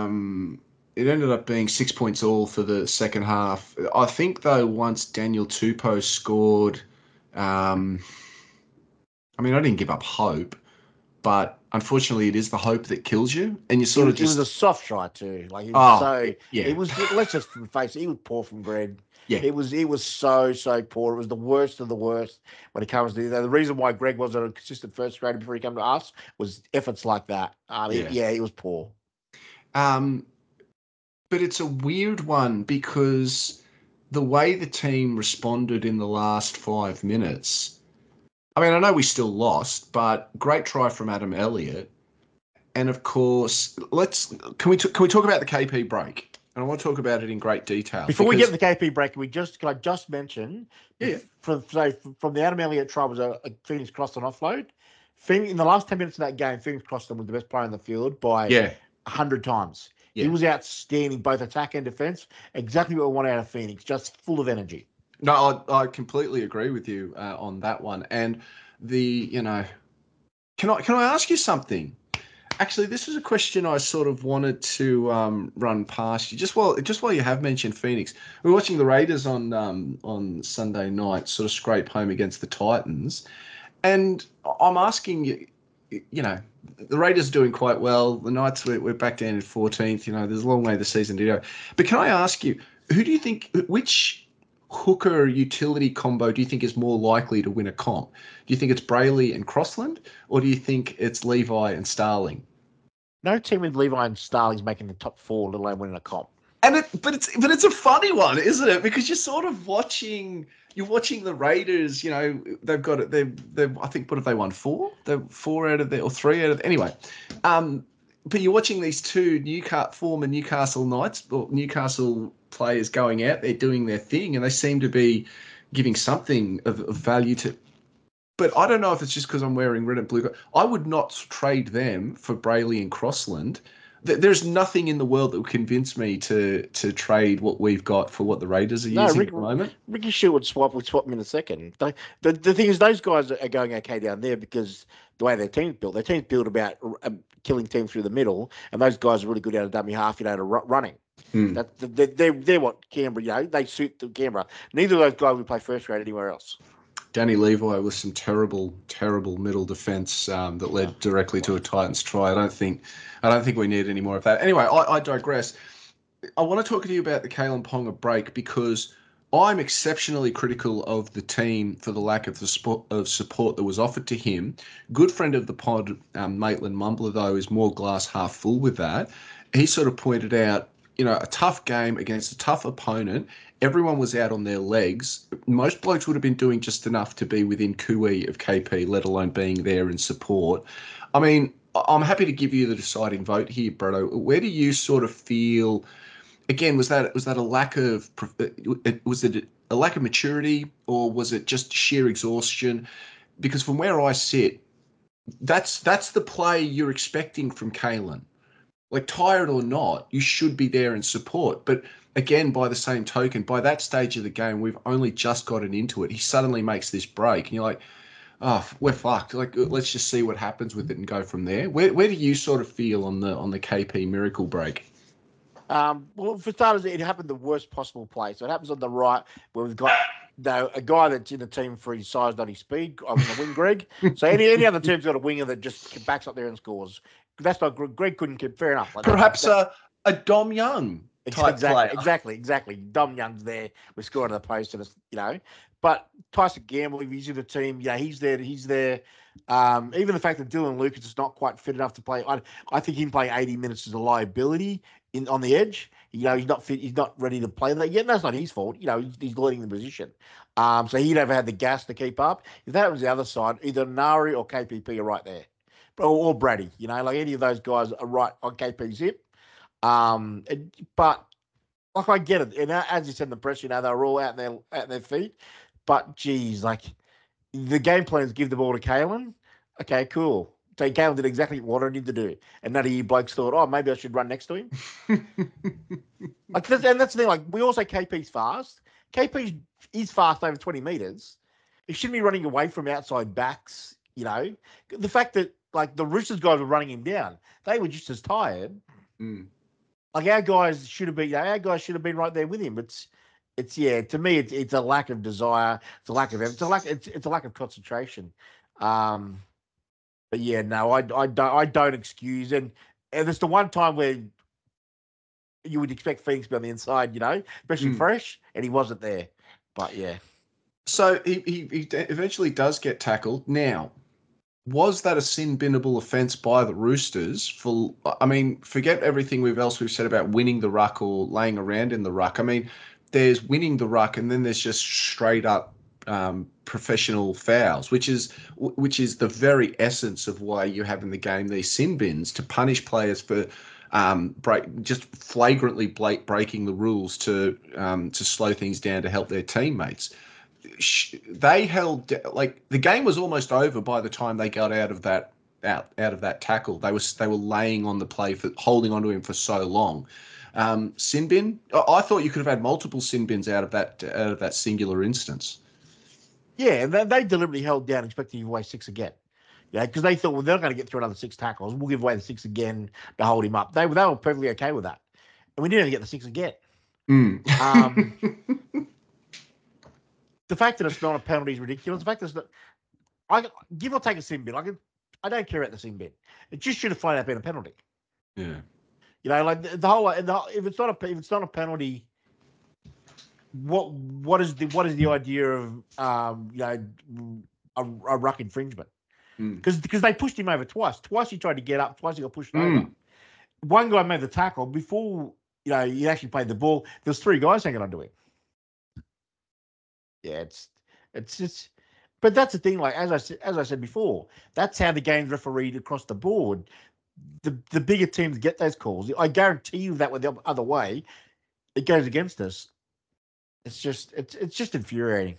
6 points all for the second half. I think, though, once Daniel Tupou scored, I didn't give up hope, but unfortunately it is the hope that kills you. And you sort of just... It was a soft try too. Like, it was it was, let's just face it, he was poor from Greg. Yeah. It was so poor. It was the worst of the worst when it comes to the reason why Greg wasn't a consistent first grader before he came to us was efforts like that. It was poor. But it's a weird one because the way the team responded in the last 5 minutes, I know we still lost, but great try from Adam Elliott. And of course, can we talk about the KP break? And I want to talk about it in great detail. Before we get to the KP break, can I just mention, from the Adam Elliott try was a Phoenix Crossan offload. In the last 10 minutes of that game, Phoenix Crossan was the best player in the field by 100 times. Yeah. He was outstanding, both attack and defence. Exactly what we want out of Phoenix, just full of energy. No, I completely agree with you on that one. And can I ask you something? Actually, this is a question I sort of wanted to run past you. Just while you have mentioned Phoenix, we were watching the Raiders on Sunday night, sort of scrape home against the Titans, and I'm asking you, you know, the Raiders are doing quite well. The Knights we're back down in 14th. You know, there's a long way the season to go. But can I ask you, who do you think, which hooker utility combo do you think is more likely to win a comp? Do you think it's Brayley and Crossland, or do you think it's Levi and Starling? No team with Levi and Starling's making the top four, let alone winning a comp. But it's a funny one, isn't it? Because you're sort of watching the Raiders. You know, they've got it. They've I think, what have they won? Four? They're 4 out of there, or 3 out of anyway. But you're watching these two former Newcastle Knights or Newcastle players going out there doing their thing, and they seem to be giving something of value to. But I don't know if it's just because I'm wearing red and blue. I would not trade them for Brayley and Crossland. There's nothing in the world that would convince me to trade what we've got for what the Raiders are using at the moment. Ricky Shue would swap them in a second. The thing is, those guys are going okay down there because the way their team's built. Their team's built about killing teams through the middle, and those guys are really good out of dummy half, to running. They're what Canberra, they suit the Canberra. Neither of those guys would play first grade anywhere else. Danny Levi with some terrible middle defence that led directly to a Titans try. I don't think we need any more of that. Anyway, I digress. I want to talk to you about the Kalyn Ponga break because I'm exceptionally critical of the team for the lack of support that was offered to him. Good friend of the pod, Maitland Mumbler, though, is more glass half full with that. He sort of pointed out, you know, a tough game against a tough opponent. Everyone was out on their legs. Most blokes would have been doing just enough to be within cooee of KP, let alone being there in support. I mean, I'm happy to give you the deciding vote here, Bretto. Where do you sort of feel? Again, was that a lack of maturity, or was it just sheer exhaustion? Because from where I sit, that's the play you're expecting from Kalyn. Like, tired or not, you should be there in support. But again, by the same token, by that stage of the game, we've only just gotten into it. He suddenly makes this break, and you're like, oh, we're fucked. Like, let's just see what happens with it and go from there. Where do you sort of feel on the KP miracle break? Well, for starters, it happened the worst possible place. So it happens on the right, where we've got a guy that's in the team for his size, not his speed. I was a wing, Greg. So any other team's got a winger that just backs up there and scores. That's not Greg couldn't keep. Fair enough. Like perhaps a Dom Young type player. Exactly. Dom Young's there. We're scoring at the post, and But Tyson Gamble, he's in the team. Yeah, he's there. Even the fact that Dylan Lucas is not quite fit enough to play. I think him playing 80 minutes is a liability on the edge. He's not fit. He's not ready to play that yet. That's not his fault. He's leading the position. So he never had the gas to keep up. If that was the other side, either Nari or KPP are right there. Or Brady, like any of those guys are right on KP's hip. But like, I get it. And as you said in the press, they're all out their feet. But geez, like, the game plan is give the ball to Kalyn. Okay, cool. So Kalyn did exactly what I wanted him to do. And none of you blokes thought, oh, maybe I should run next to him. And that's the thing. Like, we all say KP's fast. KP is fast over 20 meters. He shouldn't be running away from outside backs. The fact that, like, the Roosters guys were running him down, they were just as tired. Like, our guys should have been right there with him. To me, it's a lack of desire. It's a lack of effort. It's a lack of concentration. But yeah, no, I don't excuse. And it's the one time where you would expect Phoenix to be on the inside, especially fresh, and he wasn't there. But yeah. So he eventually does get tackled. Now, was that a sin-binnable offence by the Roosters? Forget everything we've said about winning the ruck or laying around in the ruck. I mean, there's winning the ruck, and then there's just straight up professional fouls, which is the very essence of why you have in the game these sin bins, to punish players for just flagrantly breaking the rules to slow things down to help their teammates. They held, like, the game was almost over by the time they got out of that tackle. They were laying on the play, for holding onto him for so long. Sin bin. I thought you could have had multiple sin bins out of that singular instance. Yeah, and they deliberately held down, expecting you to weigh 6 again. Yeah, because they thought, well, they're not going to get through another 6 tackles. We'll give away the 6 again to hold him up. They were perfectly okay with that. And we didn't even get the 6 again. The fact that it's not a penalty is ridiculous. The fact that it's not, I give or take a sin bin. I don't care about the sin bin. It just should have flat out been a penalty. Yeah. You know, like the whole if it's not a penalty, what is the idea of you know, a ruck infringement? Because they pushed him over twice. Twice he tried to get up. Twice he got pushed over. One guy made the tackle before, you know, he actually played the ball. There's 3 guys hanging onto him. Yeah, it's just, but that's the thing. Like as I said before, that's how the game's refereed across the board. The bigger teams get those calls. I guarantee you that with the other way, it goes against us. It's just infuriating.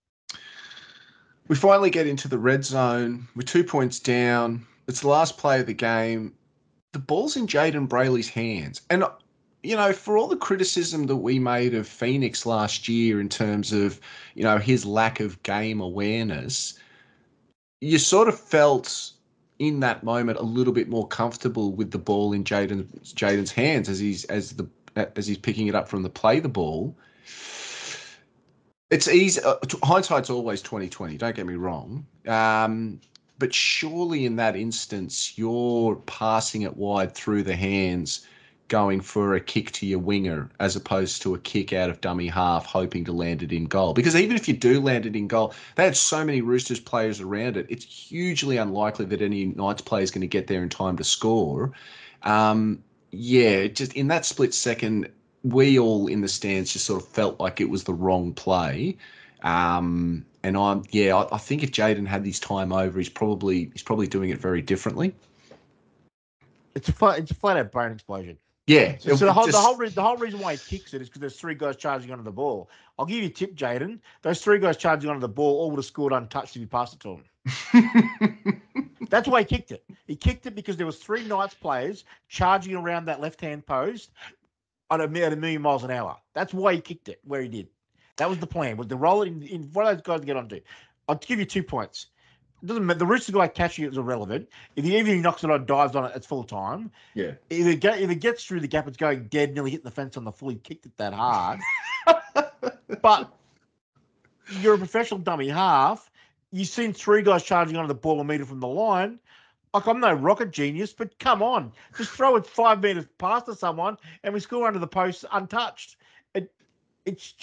We finally get into the red zone. We're 2 points down. It's the last play of the game. The ball's in Jayden Brailey's hands. And, you know, for all the criticism that we made of Phoenix last year in terms of, you know, his lack of game awareness, you sort of felt in that moment a little bit more comfortable with the ball in Jayden's hands as he's picking it up from the play the ball. It's easy. Hindsight's always 20/20. Don't get me wrong. But surely in that instance, you're passing it wide through the hands, going for a kick to your winger as opposed to a kick out of dummy half, hoping to land it in goal. Because even if you do land it in goal, they had so many Roosters players around it. It's hugely unlikely that any Knights player is going to get there in time to score. Just in that split second, we all in the stands just sort of felt like it was the wrong play. And I think if Jayden had his time over, he's probably doing it very differently. It's a flat out brain explosion. Yeah. So the whole reason why he kicks it is because there's 3 guys charging onto the ball. I'll give you a tip, Jayden. Those 3 guys charging onto the ball all would have scored untouched if you passed it to him. That's why he kicked it. He kicked it because there was 3 Knights players charging around that left-hand post at a million miles an hour. That's why he kicked it where he did. That was the plan, was to roll it in for those guys to get onto. I'll give you 2 points. It doesn't matter. The Roosters guy catching it is irrelevant. If he knocks it on, dives on it, it's full time. Yeah. If it gets through the gap, it's going dead, nearly hitting the fence on the full. He kicked it that hard. But you're a professional dummy half. You've seen 3 guys charging onto the ball a metre from the line. Like, I'm no rocket genius, but come on. Just throw it 5 metres past to someone and we score under the post untouched. It's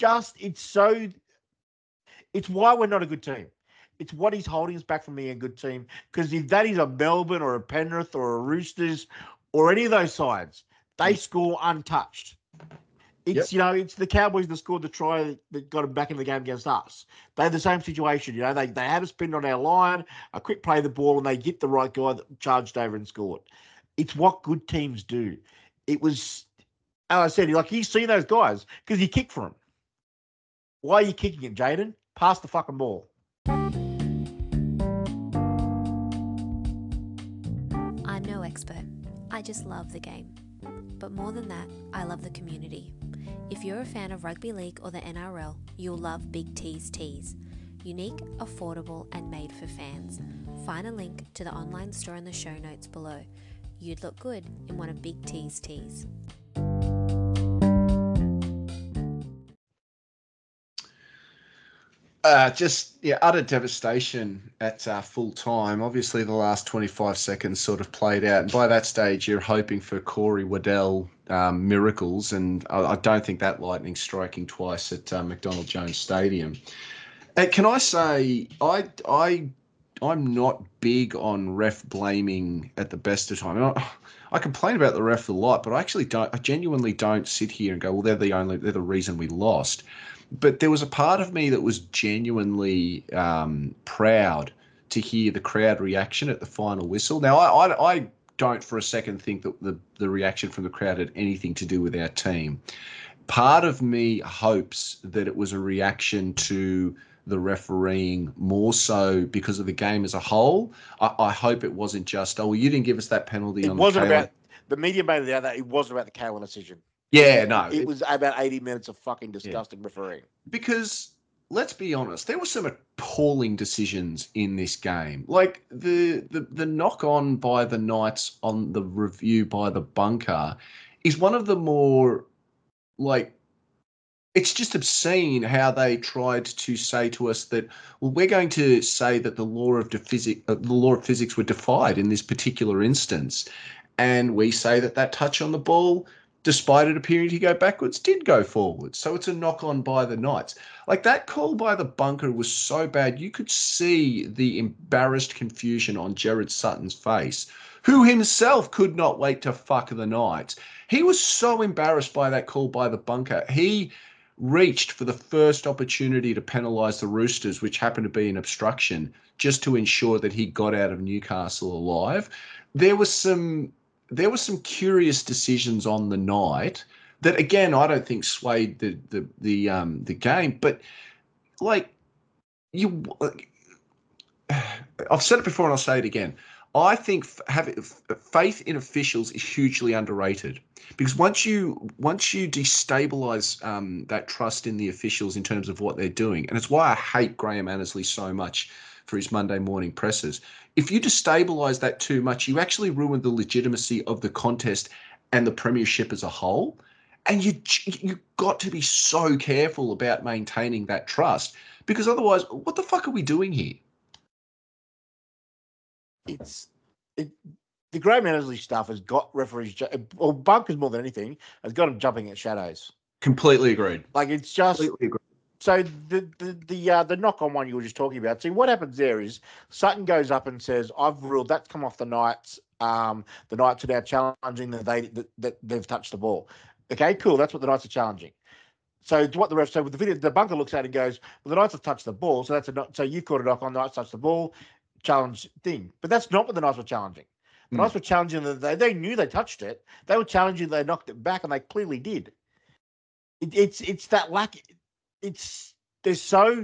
why we're not a good team. It's what he's holding us back from being a good team. Because if that is a Melbourne or a Penrith or a Roosters or any of those sides, they score untouched. It's, you know, it's the Cowboys that scored the try that got them back in the game against us. They had the same situation. You know, they had a spin on our line, a quick play of the ball, and they get the right guy that charged over and scored. It's what good teams do. It was, as I said, like, he's seen those guys because he kicked for them. Why are you kicking it, Jayden? Pass the fucking ball. I'm no expert. I just love the game. But more than that, I love the community. If you're a fan of rugby league or the NRL, you'll love Big T's Tees. Unique, affordable, and made for fans. Find a link to the online store in the show notes below. You'd look good in one of Big T's tees. Utter devastation at full time. Obviously, the last 25 seconds sort of played out. And by that stage, you're hoping for Corey Waddell miracles. And I don't think that lightning's striking twice at McDonald Jones Stadium. Can I say, I'm not big on ref blaming at the best of time. I complain about the ref a lot, but I genuinely don't sit here and go, well, they're the reason we lost. But there was a part of me that was genuinely proud to hear the crowd reaction at the final whistle. Now, I don't for a second think that the reaction from the crowd had anything to do with our team. Part of me hopes that it was a reaction to the refereeing more so because of the game as a whole. I hope it wasn't just, oh, well, you didn't give us that penalty. It wasn't about, the media made it out that it wasn't about the Kaylin decision. Yeah, no. It was about 80 minutes of fucking disgusting refereeing. Because let's be honest, there were some appalling decisions in this game. Like the knock on by the Knights on the review by the bunker is one of the more, like, it's just obscene how they tried to say to us that, well, we're going to say that the law of physics were defied in this particular instance, and we say that touch on the ball, despite it appearing to go backwards, did go forwards. So it's a knock on by the Knights. Like, that call by the bunker was so bad, you could see the embarrassed confusion on Jared Sutton's face, who himself could not wait to fuck the Knights. He was so embarrassed by that call by the bunker. He reached for the first opportunity to penalise the Roosters, which happened to be an obstruction, just to ensure that he got out of Newcastle alive. There were some curious decisions on the night that, again, I don't think swayed the game. But, like, I've said it before and I'll say it again. I think faith in officials is hugely underrated, because once you destabilise that trust in the officials in terms of what they're doing, and it's why I hate Graham Annesley so much for his Monday morning presses. If you destabilise that too much, you actually ruin the legitimacy of the contest and the premiership as a whole. And you've got to be so careful about maintaining that trust, because otherwise, what the fuck are we doing here? The Graham Annesley stuff has got referees, or bunkers more than anything, has got them jumping at shadows. Completely agreed. Like, it's just completely agreed. So the knock on one you were just talking about. See, what happens there is Sutton goes up and says, "I've ruled that's come off the Knights. The Knights are now challenging that they've touched the ball." Okay, cool. That's what the Knights are challenging. So what the ref said with the video, the bunker looks at it and goes, "Well, the Knights have touched the ball, so so you've caught a knock on the Knights touched the ball, challenge thing." But that's not what the Knights were challenging. The Knights were challenging that they knew they touched it. They were challenging they knocked it back, and they clearly did. It's that lack. They're so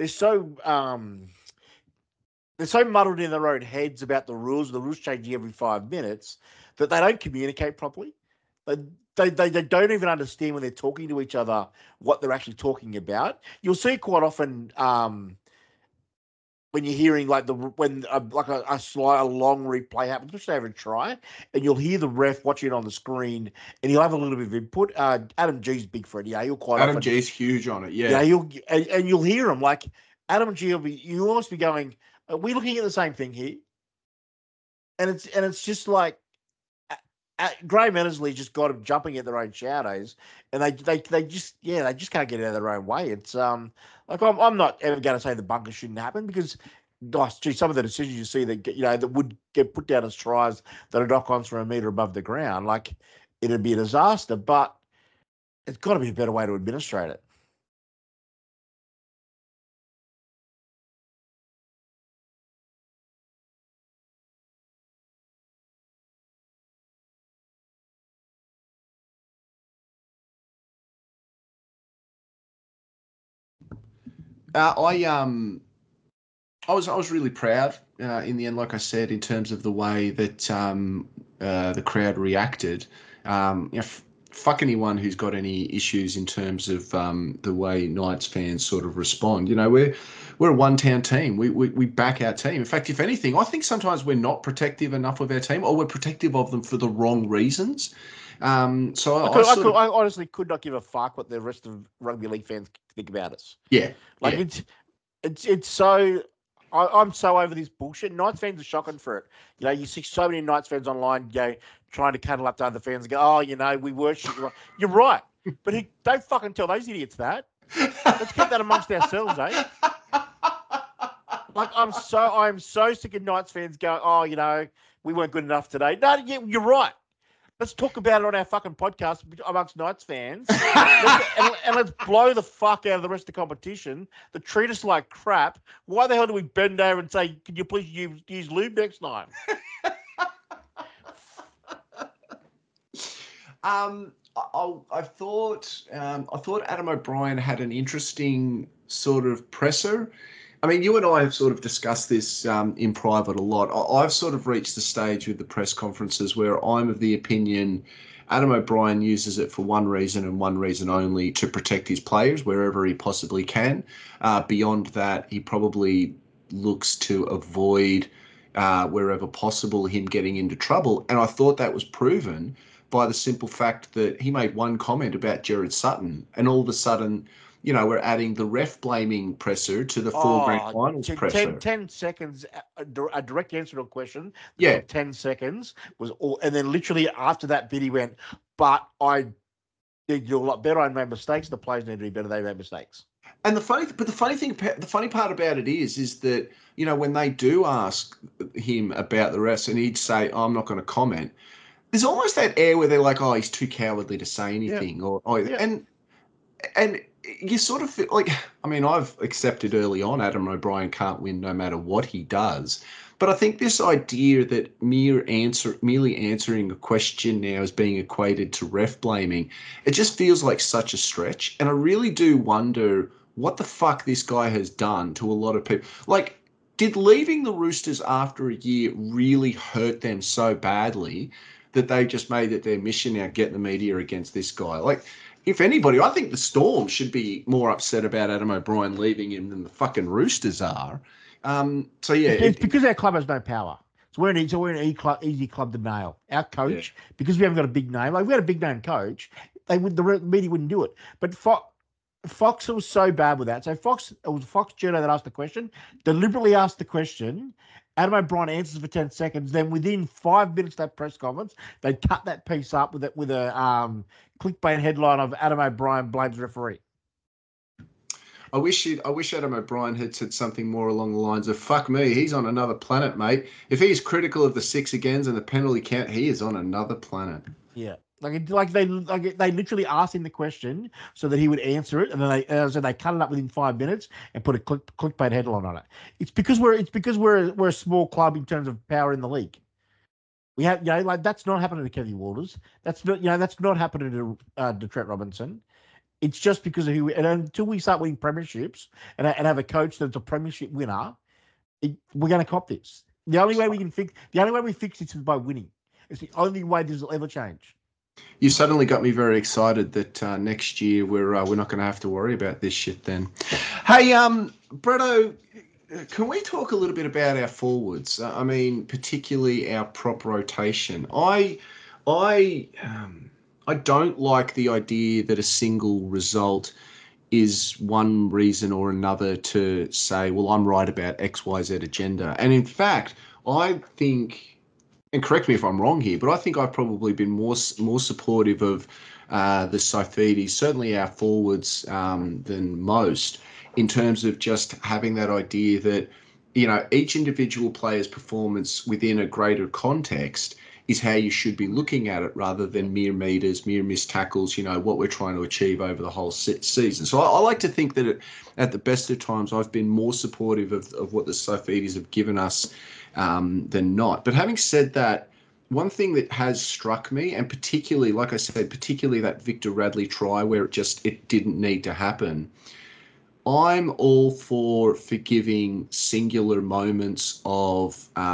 muddled in their own heads about the rules changing every 5 minutes, that they don't communicate properly. They don't even understand when they're talking to each other what they're actually talking about. You'll see quite often when you're hearing a long replay happens, which they ever try, and you'll hear the ref watching it on the screen, and he'll have a little bit of input. Adam G's big for it. Yeah, he'll quite Adam often. G's huge on it. Yeah, you'll hear him, like Adam G will be. You'll almost be going, "Are we looking at the same thing here?" And it's just like Graham Annesley just got them jumping at their own shadows, and they just can't get out of their own way. It's like I'm not ever going to say the bunker shouldn't happen, because some of the decisions you see that would get put down as tries that are knock-ons from a metre above the ground, like, it'd be a disaster. But it's got to be a better way to administrate it. I was really proud in the end, like I said, in terms of the way that the crowd reacted. Fuck anyone who's got any issues in terms of the way Knights fans sort of respond. We're a one-town team. We back our team. In fact, if anything, I think sometimes we're not protective enough of our team, or we're protective of them for the wrong reasons. I honestly could not give a fuck what the rest of rugby league fans think about us. Yeah, it's so. I'm so over this bullshit. Knights fans are shocking for it. You see so many Knights fans online trying to cuddle up to other fans and go, "Oh, we worship you." You're right, but don't fucking tell those idiots that. Let's keep that amongst ourselves, eh? Like, I'm so sick of Knights fans going, "Oh, we weren't good enough today." No, you're right. Let's talk about it on our fucking podcast amongst Knights fans. and let's blow the fuck out of the rest of the competition that treat us like crap. Why the hell do we bend over and say, "Can you please use lube next time?" I thought Adam O'Brien had an interesting sort of presser. I mean, you and I have sort of discussed this in private a lot. I've sort of reached the stage with the press conferences where I'm of the opinion Adam O'Brien uses it for one reason and one reason only, to protect his players wherever he possibly can. Beyond that, he probably looks to avoid, wherever possible, him getting into trouble. And I thought that was proven by the simple fact that he made one comment about Jared Sutton, and all of a sudden, we're adding the ref blaming presser to the four grand finals presser. 10 seconds, a direct answer to a question. Yeah. 10 seconds was all. And then literally after that bit, he went, but I did do a lot better. I made mistakes. The players need to be better. They made mistakes. And the funny part about it is that, when they do ask him about the refs and he'd say, oh, I'm not going to comment, there's almost that air where they're like, oh, he's too cowardly to say anything. And you sort of feel like, I've accepted early on Adam O'Brien can't win no matter what he does. But I think this idea that merely answering a question now is being equated to ref blaming, it just feels like such a stretch. And I really do wonder what the fuck this guy has done to a lot of people. Like, did leaving the Roosters after a year really hurt them so badly that they just made it their mission now get the media against this guy? Like, if anybody, I think the Storm should be more upset about Adam O'Brien leaving him than the fucking Roosters are. It's because our club has no power. So we're an easy club to nail. Our coach, because we haven't got a big name, like if we had a big name coach, the media wouldn't do it. But Fox was so bad with that. So it was Fox Journo that asked the question, deliberately asked the question. Adam O'Brien answers for 10 seconds. Then within 5 minutes of that press conference, they cut that piece up with a clickbait headline of Adam O'Brien blames referee. I wish Adam O'Brien had said something more along the lines of, fuck me, he's on another planet, mate. If he's critical of the 6 agains and the penalty count, he is on another planet. Yeah. They literally asked him the question so that he would answer it, and then they cut it up within 5 minutes and put a clickbait headline on it. It's because we're a small club in terms of power in the league. We have that's not happening to Kevin Walters. That's not happening to Trent Robinson. It's just because of and until we start winning premierships and have a coach that's a premiership winner, we're going to cop this. The only way we fix this is by winning. It's the only way this will ever change. You suddenly got me very excited that next year we're not going to have to worry about this shit then. Hey, Bretto, can we talk a little bit about our forwards? Particularly our prop rotation. I don't like the idea that a single result is one reason or another to say, well, I'm right about XYZ agenda. And in fact, I think, and correct me if I'm wrong here, but I think I've probably been more supportive of the Saifidis, certainly our forwards, than most, in terms of just having that idea that, each individual player's performance within a greater context is how you should be looking at it, rather than mere meters, mere missed tackles, what we're trying to achieve over the whole season. So I like to think that at the best of times, I've been more supportive of what the Saifidis have given us than not. But having said that, one thing that has struck me, and particularly, like I said, particularly that Victor Radley try where it didn't need to happen, I'm all for forgiving singular moments of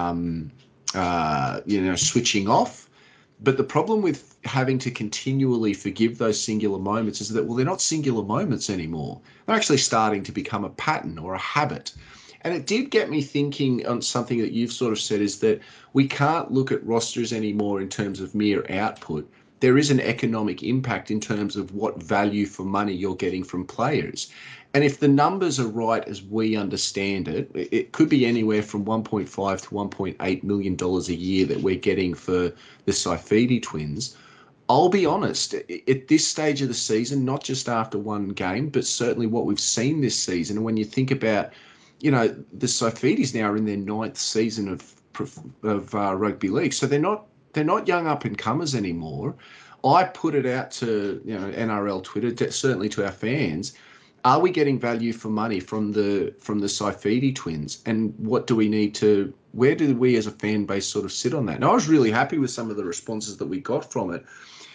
switching off. But the problem with having to continually forgive those singular moments is that, well, they're not singular moments anymore. They're actually starting to become a pattern or a habit. And it did get me thinking on something that you've sort of said, is that we can't look at rosters anymore in terms of mere output. There is an economic impact in terms of what value for money you're getting from players. And if the numbers are right as we understand it, it could be anywhere from $1.5 to $1.8 million a year that we're getting for the Saifidi twins. I'll be honest, at this stage of the season, not just after one game, but certainly what we've seen this season, and when you think about, the Saifidis now are in their 9th season of rugby league, so they're not young up and comers anymore. I put it out to NRL Twitter, certainly to our fans. Are we getting value for money from the Saifidi twins? And what do we need to? Where do we as a fan base sort of sit on that? And I was really happy with some of the responses that we got from it.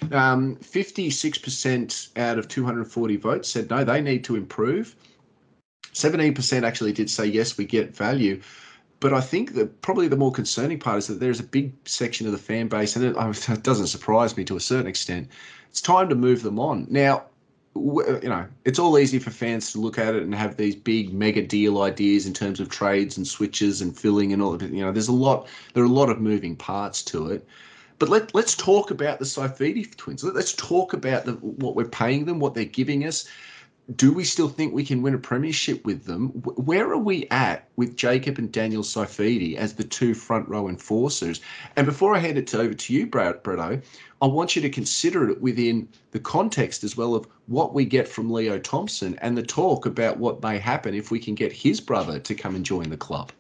56% out of 240 votes said no, they need to improve. 17% actually did say yes, we get value. But I think that probably the more concerning part is that there's a big section of the fan base, and it doesn't surprise me to a certain extent. It's time to move them on. Now, it's all easy for fans to look at it and have these big mega deal ideas in terms of trades and switches and filling and all of it. There are a lot of moving parts to it. But let's talk about the Saifiti twins. Let's talk about what we're paying them, what they're giving us. Do we still think we can win a premiership with them? Where are we at with Jacob and Daniel Saifiti as the two front row enforcers? And before I hand it over to you, Bretto, I want you to consider it within the context as well of what we get from Leo Thompson and the talk about what may happen if we can get his brother to come and join the club.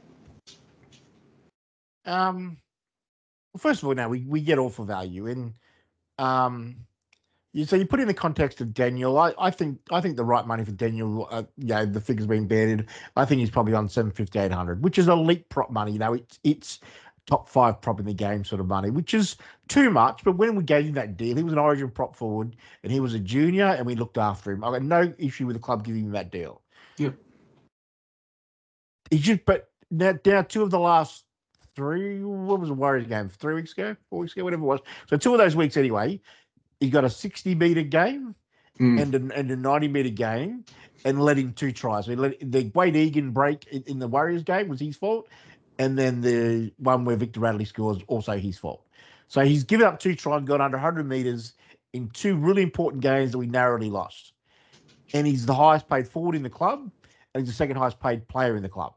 Well, first of all, now we get all for value, and so you put in the context of Daniel. I think the right money for Daniel, the figure's been bandied. I think he's probably on 750, 800, which is elite prop money. It's top 5 prop in the game sort of money, which is too much. But when we gave him that deal, he was an Origin prop forward, and he was a junior, and we looked after him. I got no issue with the club giving him that deal. Yep. But now 2 of the last 3. What was the Warriors game? 3 weeks ago, 4 weeks ago, whatever it was. So 2 of those weeks anyway. He got a 60-metre game and a 90-metre game and let in 2 tries. The Wade Egan break in the Warriors game was his fault, and then the one where Victor Radley scores also his fault. So he's given up 2 tries, got under 100 metres in 2 really important games that we narrowly lost. And he's the highest paid forward in the club, and he's the second highest paid player in the club.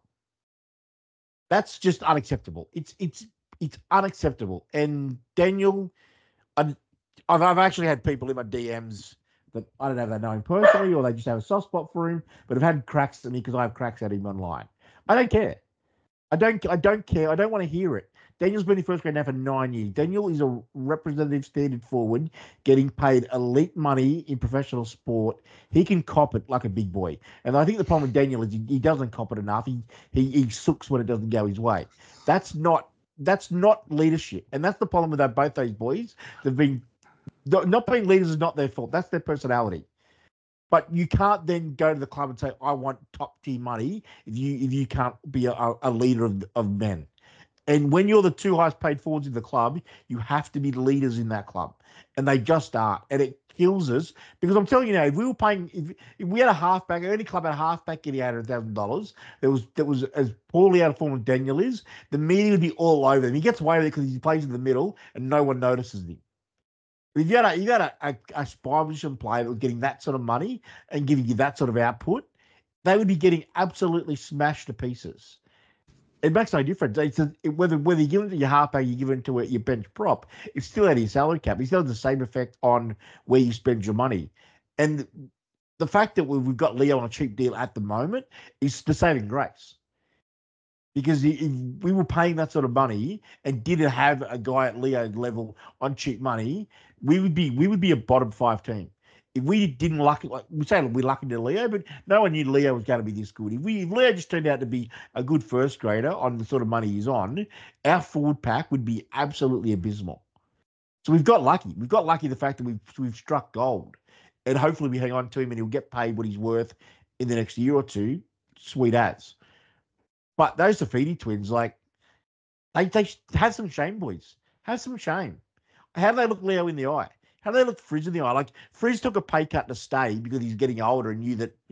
That's just unacceptable. It's unacceptable. And Daniel, I've actually had people in my DMs that I don't know if they know him personally or they just have a soft spot for him, but have had cracks at me because I have cracks at him online. I don't care. I don't care. I don't want to hear it. Daniel's been in first grade now for 9 years. Daniel is a representative standard forward, getting paid elite money in professional sport. He can cop it like a big boy. And I think the problem with Daniel is he doesn't cop it enough. He sooks when it doesn't go his way. That's not leadership. And that's the problem with both those boys. They've been not being leaders is not their fault. That's their personality. But you can't then go to the club and say, I want top tier money if you can't be a leader of men. And when you're the 2 highest paid forwards in the club, you have to be leaders in that club. And they just aren't. And it kills us because I'm telling you now, if we were paying, if we had a halfback, any club had a halfback getting $800,000 that was as poorly out of form as Daniel is, the media would be all over him. He gets away with it because he plays in the middle and no one notices him. If you had a spy position player that was getting that sort of money and giving you that sort of output, they would be getting absolutely smashed to pieces. It makes no difference. Whether you give it to your halfback, you give it to your bench prop, it's still out of your salary cap. It still has the same effect on where you spend your money. And the fact that we've got Leo on a cheap deal at the moment is the saving grace. Because if we were paying that sort of money and didn't have a guy at Leo's level on cheap money, we would be a bottom 5 team. If we didn't we say we're lucky to Leo, but no one knew Leo was going to be this good. If Leo just turned out to be a good first grader on the sort of money he's on, our forward pack would be absolutely abysmal. So we've got lucky. We've got lucky the fact that we've struck gold, and hopefully we hang on to him and he'll get paid what he's worth in the next year or 2. Sweet as. But those Saifiti twins, they have some shame, boys. Have some shame. How do they look Leo in the eye? How do they look Frizz in the eye? Like Frizz took a pay cut to stay because he's getting older and knew that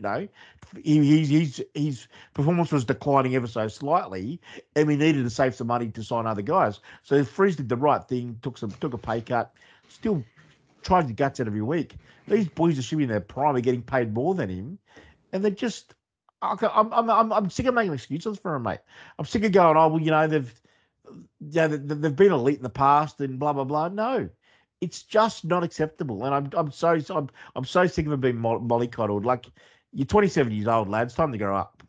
his performance was declining ever so slightly, and we needed to save some money to sign other guys. So Frizz did the right thing, took a pay cut, still tried the guts out every week. These boys are shooting their prime, are getting paid more than him, and they're just. I'm sick of making excuses for him, mate. I'm sick of going, they've been elite in the past and blah blah blah. No, it's just not acceptable, and I'm so sick of him being mollycoddled. Like, you're 27 years old, lad. It's time to grow up.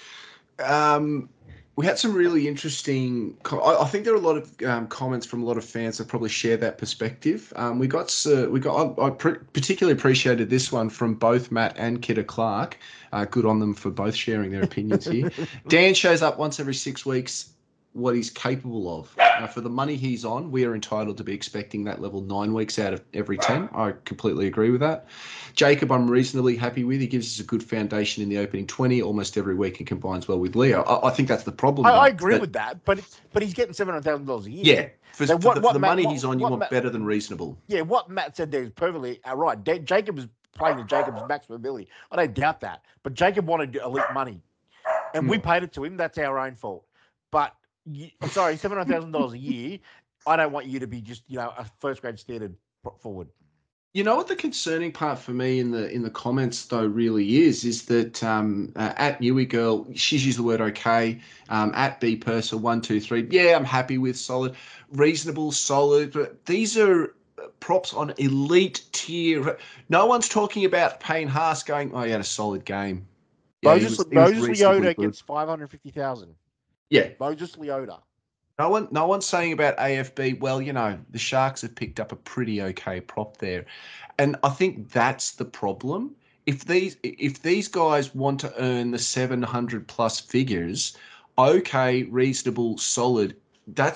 We had some really interesting. I think there are a lot of comments from a lot of fans that probably share that perspective. I particularly appreciated this one from both Matt and Kidder Clark. Good on them for both sharing their opinions here. Dan shows up once every 6 weeks. what he's capable of. For the money he's on, we are entitled to be expecting that level 9 weeks out of every 10. I completely agree with that. Jacob, I'm reasonably happy with. He gives us a good foundation in the opening 20 almost every week and combines well with Leo. I think that's the problem. I agree with that, but he's getting $700,000 a year. Yeah. For the money he's on, you want better than reasonable. Yeah, what Matt said there is perfectly right. Jacob is playing to Jacob's maximum ability. I don't doubt that. But Jacob wanted elite money, and we paid it to him. That's our own fault. But, $700,000 a year, I don't want you to be just, a first-grade standard forward. You know what the concerning part for me in the comments though really is that at Newy Girl, she's used the word okay. At B Purser 123, yeah, I'm happy with solid, reasonable, solid. But these are props on elite tier. No one's talking about Payne Haas going, oh, he had a solid game. Yeah, Moses Leota gets 550,000. Yeah, Moses Leota. No one's saying about AFB, well, the Sharks have picked up a pretty okay prop there. And I think that's the problem. If these guys want to earn the 700 plus figures, okay, reasonable, solid, that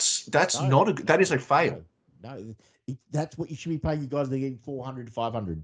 is a fail. No, that's what you should be paying you guys. They're getting 400 to 500.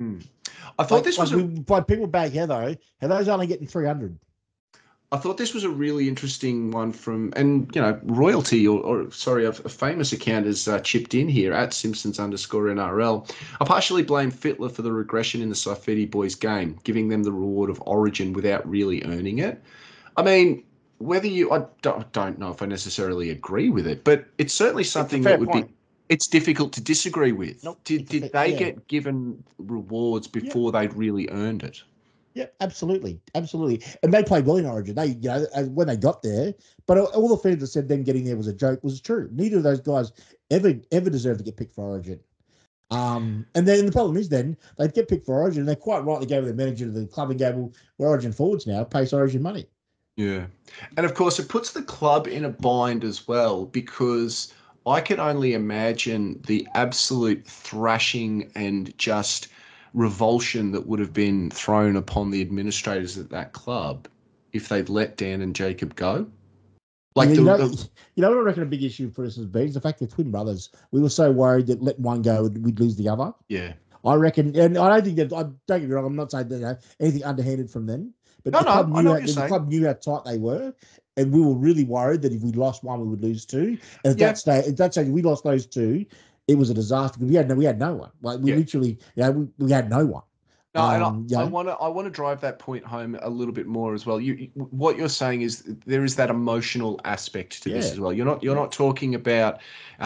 I thought this was by people back here though. Heather's only getting 300. I thought this was a really interesting one from, and royalty or a famous account has chipped in here at Simpsons_NRL. I partially blame Fittler for the regression in the Saifiti boys game, giving them the reward of origin without really earning it. I mean, I don't know if I necessarily agree with it, but it's certainly something that would be. It's difficult to disagree with. Nope, did they get given rewards before they'd really earned it? Yeah, absolutely. And they played well in Origin. They, when they got there, but all the fans that said them getting there was a joke was true. Neither of those guys ever deserved to get picked for Origin. And then the problem is then they get picked for Origin and they quite rightly gave the manager to the club and gave, well, we're Origin forwards now, pays Origin money. Yeah. And of course it puts the club in a bind as well, because I can only imagine the absolute thrashing and just revulsion that would have been thrown upon the administrators at that club if they'd let Dan and Jacob go. Like what I reckon a big issue for us has been is the fact they're twin brothers. We were so worried that let one go we'd lose the other. Yeah, I reckon, and I don't think that. Don't get me wrong. I'm not saying that anything underhanded from them, but the club knew how tight they were, and we were really worried that if we lost one, we would lose two. And at that stage, we lost those two. It was a disaster because we had no one. Like we literally, we had no one. No, and I want to drive that point home a little bit more as well. What you're saying is there is that emotional aspect to this as well. You're not talking about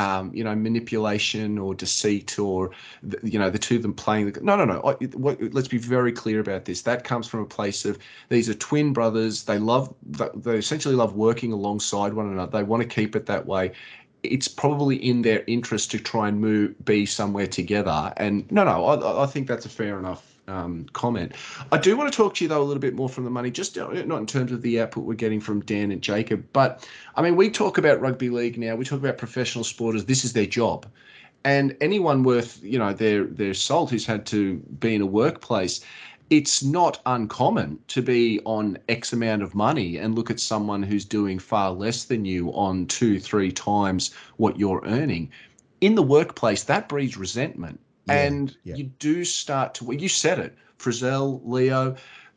manipulation or deceit or the two of them playing. No. Let's be very clear about this. That comes from a place of these are twin brothers. They essentially love working alongside one another. They want to keep it that way. It's probably in their interest to try and be somewhere together. And I think that's a fair enough comment. I do want to talk to you though a little bit more from the money, just not in terms of the output we're getting from Dan and Jacob, but I mean, we talk about rugby league now, we talk about professional sporters, this is their job. And anyone worth, their salt who's had to be in a workplace, it's not uncommon to be on X amount of money and look at someone who's doing far less than you on 2-3 times what you're earning. In the workplace, that breeds resentment. You do start to, you said it, Frizzell, Leo,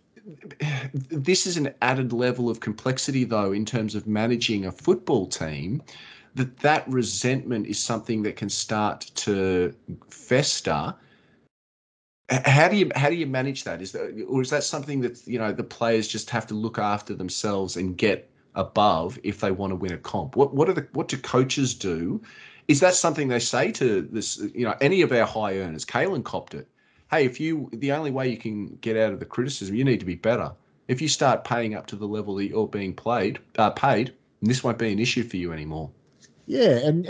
this is an added level of complexity, though, in terms of managing a football team, that resentment is something that can start to fester. How do you manage that? Is that something that the players just have to look after themselves and get above if they want to win a comp? What do coaches do? Is that something they say to this? Any of our high earners? Kalen copped it. Hey, the only way you can get out of the criticism, you need to be better. If you start paying up to the level that you're being paid, this won't be an issue for you anymore. Yeah, and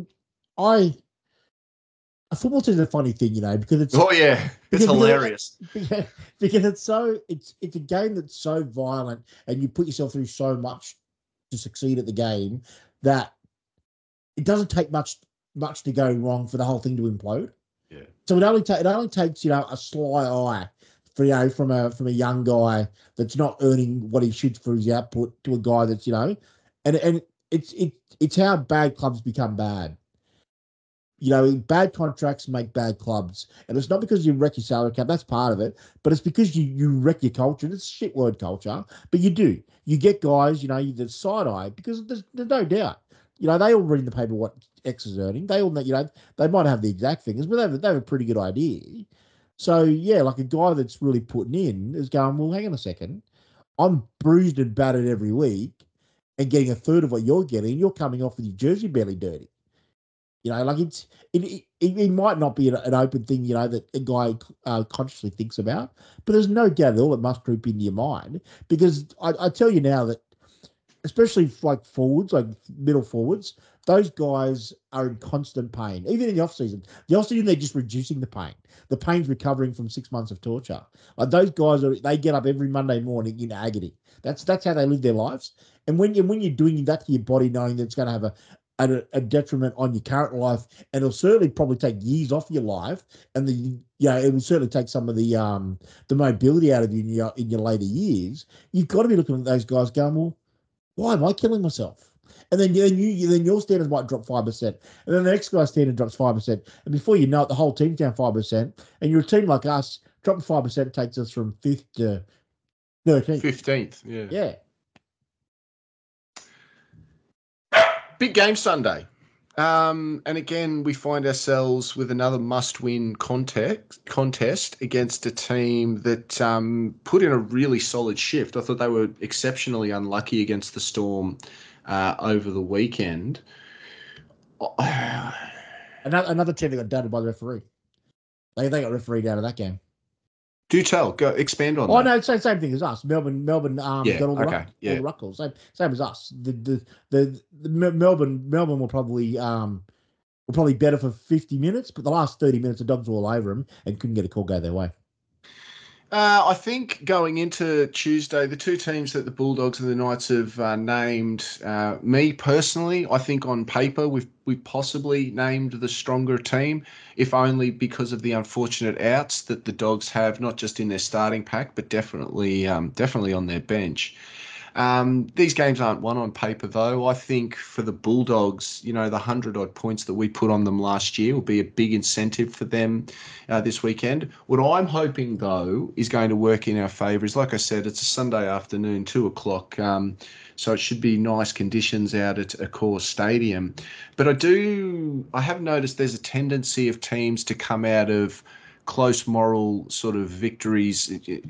a football team is a funny thing, because it's it's hilarious. Because it's a game that's so violent, and you put yourself through so much to succeed at the game that it doesn't take much to go wrong for the whole thing to implode. Yeah. So it only takes a sly eye for from a young guy that's not earning what he should for his output to a guy that's and it's how bad clubs become bad. You know, bad contracts make bad clubs. And it's not because you wreck your salary cap, that's part of it, but it's because you wreck your culture. It's a shit word, culture, but you do. You get guys, you know, that side-eye because there's no doubt. You know, they all read in the paper what X is earning. They all know, you know, they might have the exact figures, but they have a pretty good idea. So, yeah, like a guy that's really putting in is going, well, hang on a second. I'm bruised and battered every week and getting a third of what you're getting. You're coming off with your jersey belly dirty. You know, like it might not be an open thing, you know, that a guy consciously thinks about, but there's no doubt at all it must creep into your mind because I tell you now that, especially like forwards, like middle forwards, those guys are in constant pain, even in the off-season. The off-season, they're just reducing the pain. The pain's recovering from 6 months of torture. Like those guys, they get up every Monday morning in agony. That's how they live their lives. And when you're doing that to your body, knowing that it's going to have a detriment on your current life, and it'll certainly probably take years off your life, and it will certainly take some of the mobility out of you in your later years. You've got to be looking at those guys going, well, why am I killing myself? And then your standards might drop 5%, and then the next guy's standard drops 5%, and before you know it, the whole team's down 5%. And you're a team like us, dropping 5% takes us from 5th to 13th, 15th. Yeah. Yeah. Big game Sunday. And again, we find ourselves with another must-win contest against a team that put in a really solid shift. I thought they were exceptionally unlucky against the Storm over the weekend. Another team that got dudded by the referee. They got refereed out of that game. Do tell. Go expand on that. Oh no, it's the same thing as us. Melbourne got all the all the ruck calls. Same as us. The Melbourne were probably better for 50 minutes, but the last 30 minutes the Dogs were all over them and couldn't get a call go their way. I think going into Tuesday, the two teams that the Bulldogs and the Knights have named, me personally, I think on paper we've possibly named the stronger team, if only because of the unfortunate outs that the Dogs have, not just in their starting pack, but definitely on their bench. These games aren't won on paper, though. I think for the Bulldogs, you know, the 100-odd points that we put on them last year will be a big incentive for them this weekend. What I'm hoping, though, is going to work in our favour is, like I said, it's a Sunday afternoon, 2 o'clock, so it should be nice conditions out at Accor Stadium. But I have noticed there's a tendency of teams to come out of big moral victories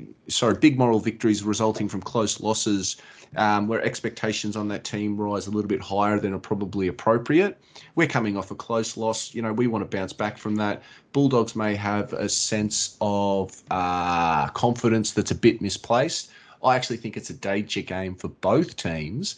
resulting from close losses, where expectations on that team rise a little bit higher than are probably appropriate. We're coming off a close loss. You know, we want to bounce back from that. Bulldogs may have a sense of confidence that's a bit misplaced. I actually think it's a danger game for both teams.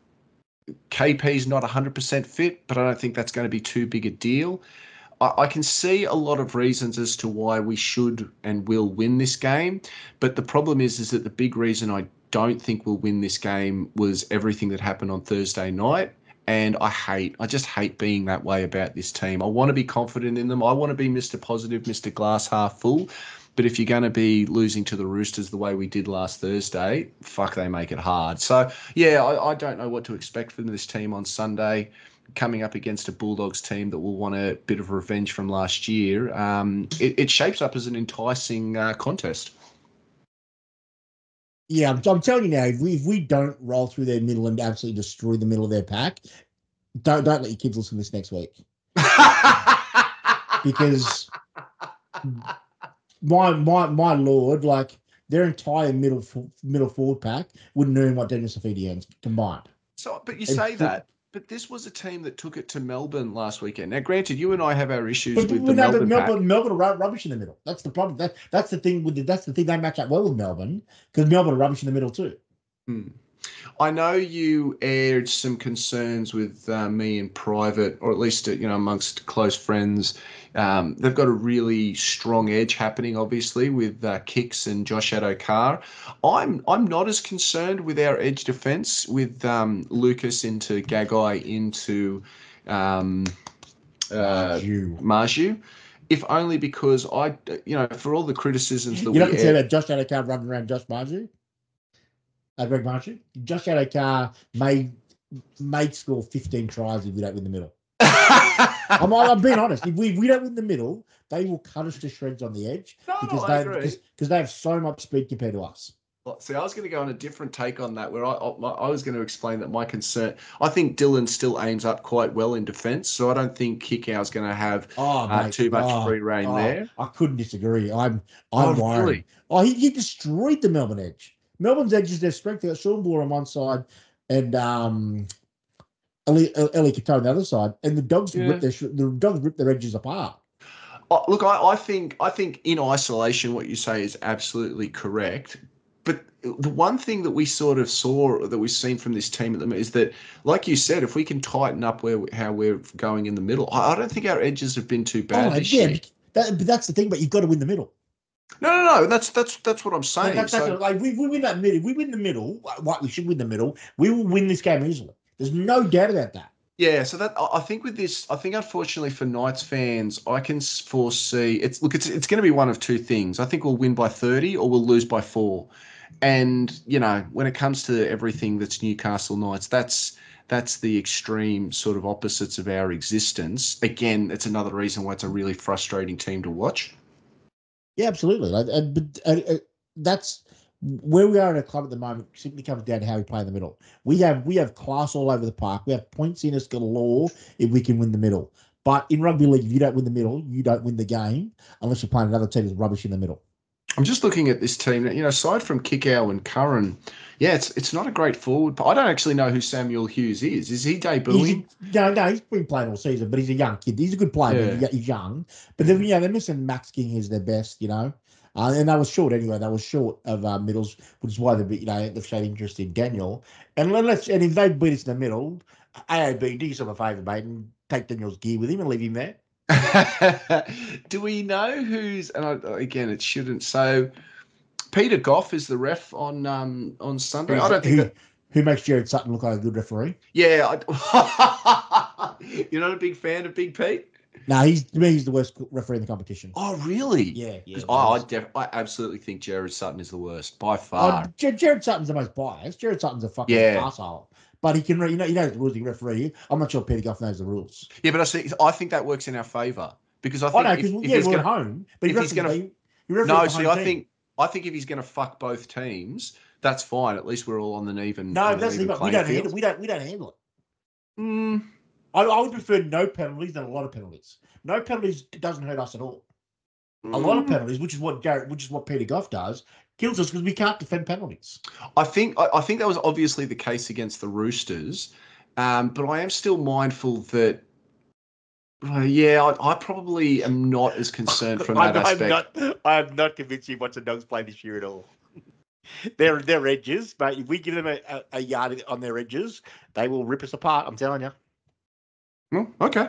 KP's not 100% fit, but I don't think that's going to be too big a deal. I can see a lot of reasons as to why we should and will win this game, but the problem is that the big reason I don't think we'll win this game was everything that happened on Thursday night, and I just hate being that way about this team. I want to be confident in them. I want to be Mr. Positive, Mr. Glass half full, but if you're going to be losing to the Roosters the way we did last Thursday, they make it hard. So, yeah, I don't know what to expect from this team on Sunday, coming up against a Bulldogs team that will want a bit of revenge from last year. It shapes up as an enticing contest. Yeah, I'm telling you now, if we don't roll through their middle and absolutely destroy the middle of their pack, don't let your kids listen to this next week. Because my lord, like their entire middle forward pack wouldn't earn what Daniel Saifiti earns combined. So, but you say that. But this was a team that took it to Melbourne last weekend. Now, granted, you and I have our issues with the Melbourne pack. Melbourne are rubbish in the middle. That's the problem. That's the thing they match up well with Melbourne, because Melbourne are rubbish in the middle too. I know you aired some concerns with me in private, or at least amongst close friends. They've got a really strong edge happening, obviously, with Kicks and Josh Addo-Carr. I'm not as concerned with our edge defence with Lucas into Gagai into Marju. If only because for all the criticisms that you're not concerned about Josh Addo-Carr running around Greg Marju? Josh Addo-Carr may may score 15 tries if we don't win the middle. I'm being honest. If we don't win the middle, they will cut us to shreds on the edge because they have so much speed compared to us. See, I was going to go on a different take on that, where I was going to explain that my concern. I think Dylan still aims up quite well in defence, so I don't think Kikau's going to have too much free reign there. I couldn't disagree. I'm worried. Really? Oh, he destroyed the Melbourne edge. Melbourne's edge is their strength. They got Sean Bloor on one side and Eli Katoa on the other side, and the Dogs rip their edges apart. Look, I think in isolation, what you say is absolutely correct. But the one thing that we sort of saw, that we've seen from this team at the moment, is that, like you said, if we can tighten up how we're going in the middle, I don't think our edges have been too bad this year. But that's the thing. But you've got to win the middle. No. That's what I'm saying. Like we win that middle. We win the middle. Like we should win the middle. We will win this game easily. There's no doubt about that. Yeah, so that I think with this, I think unfortunately for Knights fans, I can foresee it's going to be one of two things. I think we'll win by 30 or we'll lose by 4. And, when it comes to everything that's Newcastle Knights, that's the extreme sort of opposites of our existence. Again, it's another reason why it's a really frustrating team to watch. Yeah, absolutely. But that's where we are in a club at the moment. Simply comes down to how we play in the middle. We have class all over the park. We have points in us galore if we can win the middle. But in rugby league, if you don't win the middle, you don't win the game unless you're playing another team that's rubbish in the middle. I'm just looking at this team. Aside from Kikau and Curran, it's not a great forward. I don't actually know who Samuel Hughes is. Is he debuting? No, he's been playing all season, but he's a young kid. He's a good player. But he's young. But then, they're missing Max King as their best. And they were short anyway. They were short of middles, which is why they've showed interest in Daniel. And if they beat us in the middle, AAB, do yourself a favour, mate, and take Daniel's gear with him and leave him there. Do we know who's? And again, it shouldn't. So, Peter Goff is the ref on Sunday. I don't think who makes Jared Sutton look like a good referee. Yeah, you're not a big fan of Big Pete. No, to me, he's the worst referee in the competition. Oh, really? Yeah. I absolutely think Jared Sutton is the worst by far. Jared Sutton's the most biased. Jared Sutton's a fucking asshole. But he can, the rules he referee. I'm not sure Peter Goff knows the rules. Yeah, but I think that works in our favour because I think we're at home. But I think if he's going to fuck both teams, that's fine. At least we're all on the even. No, that's we don't handle. We don't handle it. I would prefer no penalties than a lot of penalties. No penalties doesn't hurt us at all. A lot of penalties, which is what Peter Goff does, kills us because we can't defend penalties. I think that was obviously the case against the Roosters, but I am still mindful that. I probably am not as concerned from that aspect. I am not convinced you watch the Dogs play this year at all. They're edges, but if we give them a yard on their edges, they will rip us apart. I'm telling you. Well, okay.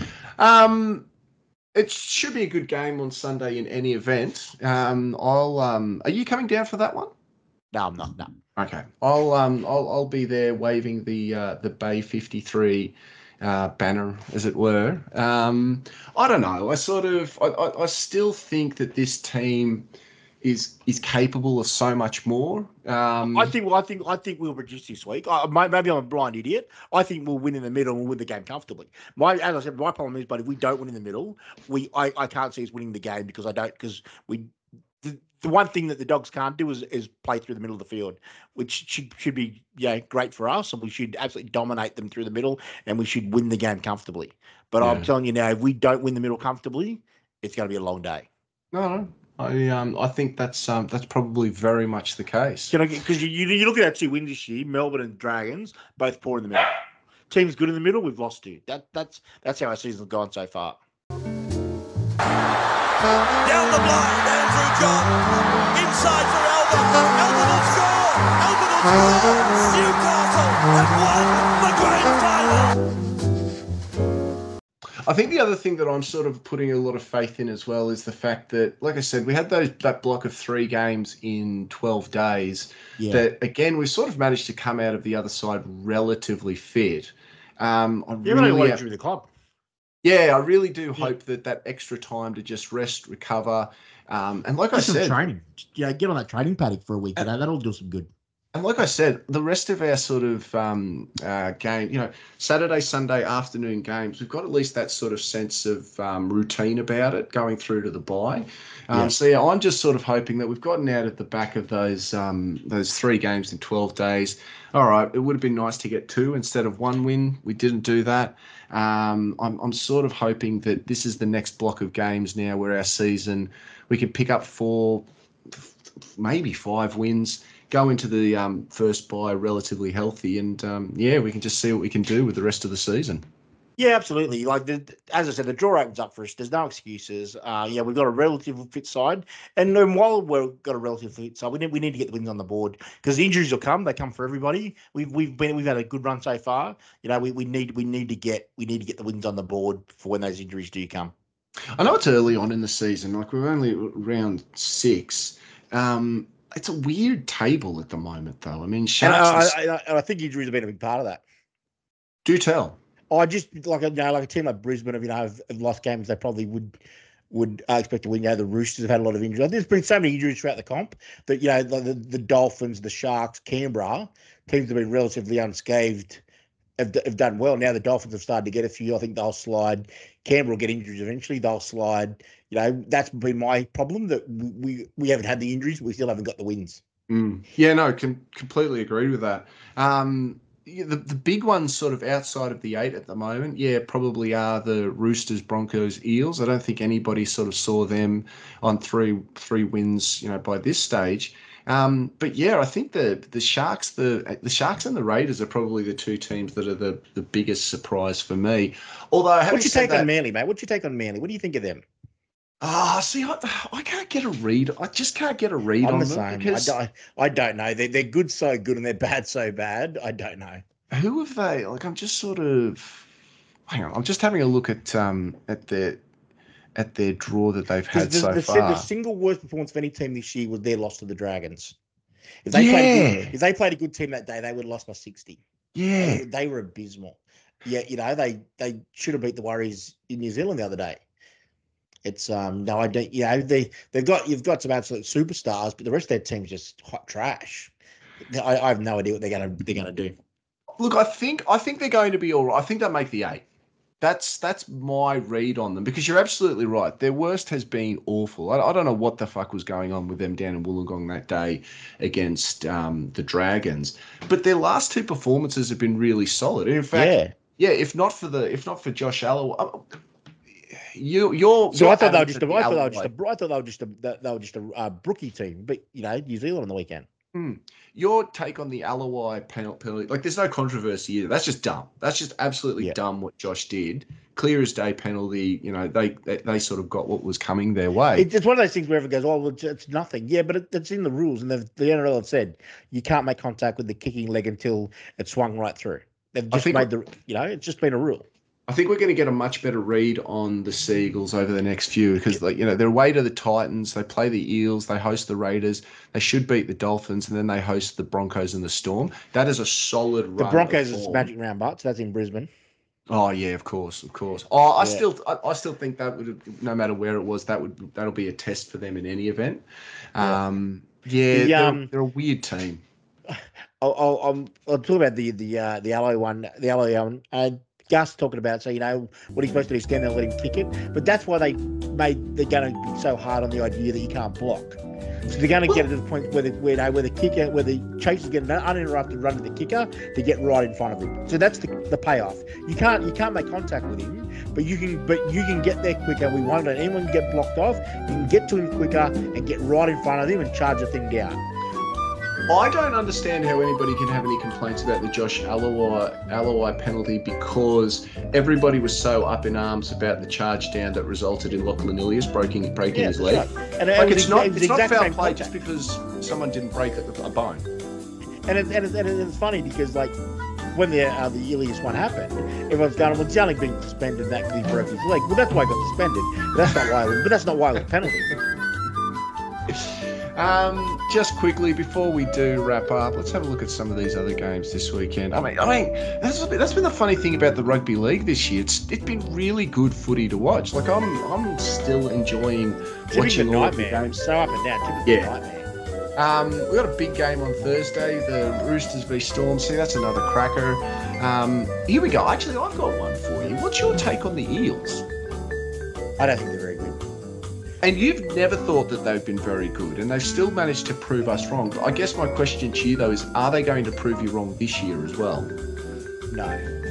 It should be a good game on Sunday in any event. Are you coming down for that one? No, I'm not. No. Okay. I'll be there waving the Bay 53 banner, as it were. I don't know. I still think that this team is capable of so much more. I think we'll reduce this week. Maybe I'm a blind idiot. I think we'll win in the middle and we'll win the game comfortably. As I said, my problem is, but if we don't win in the middle, I can't see us winning the game because the one thing that the Dogs can't do is play through the middle of the field, which should be great for us, and we should absolutely dominate them through the middle, and we should win the game comfortably. But I'm telling you now, if we don't win the middle comfortably, it's going to be a long day. No. I think that's probably very much the case. Because you look at our 2 wins this year, Melbourne and Dragons, both poor in the middle. Teams good in the middle, we've lost 2. That's how our season's gone so far. Down the blind, Andrew John, inside for Albert. Albert will score. Newcastle have won the grand final. I think the other thing that I'm sort of putting a lot of faith in as well is the fact that, like I said, we had that block of 3 games in 12 days. Yeah. That, again, we sort of managed to come out of the other side relatively fit. I the club. Yeah, I really do hope that extra time to just rest, recover, and like I said, training. Get on that training paddock for a week. That'll do some good. And like I said, the rest of our sort of game, Saturday, Sunday afternoon games, we've got at least that sort of sense of routine about it going through to the bye. So I'm just sort of hoping that we've gotten out of the back of those 3 games in 12 days. All right, it would have been nice to get 2 instead of 1 win. We didn't do that. I'm sort of hoping that this is the next block of games now where our season, we can pick up 4, maybe 5 wins, go into the first bye relatively healthy, and we can just see what we can do with the rest of the season. Yeah, absolutely. As I said, the draw opens up for us. There's no excuses. We've got a relatively fit side, and then while we've got a relatively fit side, we need to get the wins on the board because the injuries will come. They come for everybody. We've had a good run so far. We need to get the wins on the board for when those injuries do come. I know it's early on in the season. Like we're only round 6. It's a weird table at the moment, though. I mean, I think injuries have been a big part of that. Do tell. I just like a team like Brisbane have lost games they probably would expect to win. The Roosters have had a lot of injuries. There's been so many injuries throughout the comp that the Dolphins, the Sharks, Canberra teams have been relatively unscathed. Have done well. Now the Dolphins have started to get a few. I think they'll slide. Canberra will get injuries eventually. They'll slide. That's been my problem, that we haven't had the injuries, but we still haven't got the wins. Yeah, no, completely agree with that. The big ones sort of outside of the 8 at the moment, probably are the Roosters, Broncos, Eels. I don't think anybody sort of saw them on three wins, by this stage. But I think the Sharks, the Sharks and the Raiders are probably the 2 teams that are the biggest surprise for me. Although, what's your take on Manly, mate? What's your take on Manly? What do you think of them? See, I can't get a read. I just can't get a read on them because I don't know. They're good so good and they're bad so bad. I don't know. Who have they? Like, I'm just sort of hang on. I'm just having a look at their draw that they've had so far. The single worst performance of any team this year was their loss to the Dragons. If they played a good team that day, they would have lost by 60. Yeah, they were abysmal. Yeah, they should have beat the Warriors in New Zealand the other day. It's no, I don't. You've got some absolute superstars, but the rest of their team's just hot trash. I have no idea what they're gonna do. Look, I think they're going to be all right. I think they'll make the 8. That's my read on them, because you're absolutely right. Their worst has been awful. I don't know what the fuck was going on with them down in Wollongong that day against the Dragons, but their last 2 performances have been really solid. In fact, if not for Josh Alloway. I thought they were just a brookie team, but New Zealand on the weekend. Your take on the Alloway penalty, like there's no controversy either. That's just dumb. That's just absolutely dumb what Josh did. Clear as day penalty. They sort of got what was coming their way. It's one of those things where everyone goes, well, it's nothing. Yeah, but it's in the rules, and the NRL have said you can't make contact with the kicking leg until it's swung right through. They've just it's just been a rule. I think we're going to get a much better read on the Seagulls over the next few, because they're away to the Titans, they play the Eels, they host the Raiders, they should beat the Dolphins, and then they host the Broncos and the Storm. That is a solid run. The Broncos is Magic Round Butts. That's in Brisbane. Oh yeah, of course. Oh, I still think that would, no matter where it was, that'll be a test for them in any event. They're a weird team. I'll talk about the Alloy one. The Alloy one. Gus talking about, what he's supposed to do is stand there and let him kick it. But that's why they're going to be so hard on the idea that you can't block. So they're going to get to the point where the chasers get an uninterrupted run to the kicker to get right in front of him. So that's the payoff. You can't make contact with him, but you can get there quicker. We won't let anyone get blocked off. You can get to him quicker and get right in front of him and charge the thing down. I don't understand how anybody can have any complaints about the Josh Alloway penalty, because everybody was so up in arms about the charge down that resulted in Lachlan Ilias breaking his leg. Right. And it's not foul play just because someone didn't break a bone. And it's funny because when the Ilias one happened, everyone's going, well, Johnny being suspended that because he broke his leg. Well, that's why he got suspended. But that's not why it was a penalty. Just quickly before we do wrap up, let's have a look at some of these other games this weekend. I mean, that's been the funny thing about the rugby league this year. It's been really good footy to watch. Like I'm still enjoying watching all the games. So up and down. Nightmare. We got a big game on Thursday. The Roosters v Storm. See, that's another cracker. Here we go. Actually, I've got one for you. What's your take on the Eels? I don't think they're very good. And you've never thought that they've been very good, and they've still managed to prove us wrong. But I guess my question to you, though, is are they going to prove you wrong this year as well? No.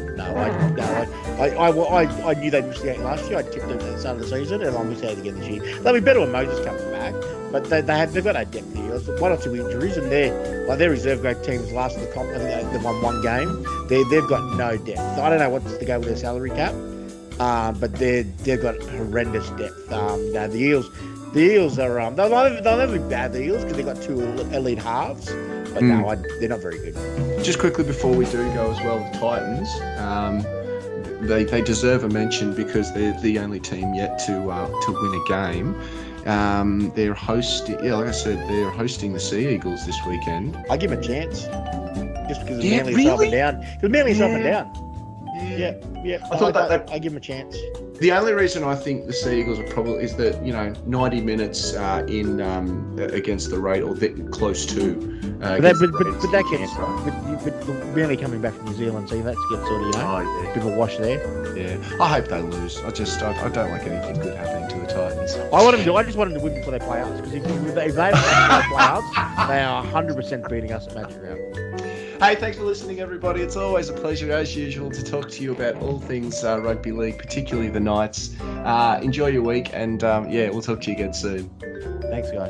I knew they'd miss the eight last year. I tipped them at the start of the season, and I'll miss out again this year. They'll be better when Moses comes back, but they've got no depth here. There's one or two injuries, and their reserve grade teams last the comp. I think they won one game. They've got no depth. I don't know what's to go with their salary cap, but they've got horrendous depth. The Eels are they'll never be bad. The Eels because they've got two elite halves, but no, they're not very good. Just quickly before we do go as well, the Titans. They deserve a mention because they're the only team yet to win a game. They're hosting, like I said, they're hosting the Sea Eagles this weekend. I give them a chance, just because Manly's up and down. Because Manly's up and down. Yeah. I give them a chance. The only reason I think the Sea Eagles are probably is that 90 minutes in against the rate or close to. But Manly coming back from New Zealand, so that gets sort of bit of a wash there. Yeah, I hope they lose. I don't like anything good happening to the Titans. I just want them to win before they play us, because if they don't play us, they are 100% beating us at Magic Round. Hey, thanks for listening, everybody. It's always a pleasure, as usual, to talk to you about all things rugby league, particularly the Knights. Enjoy your week, and we'll talk to you again soon. Thanks, guys.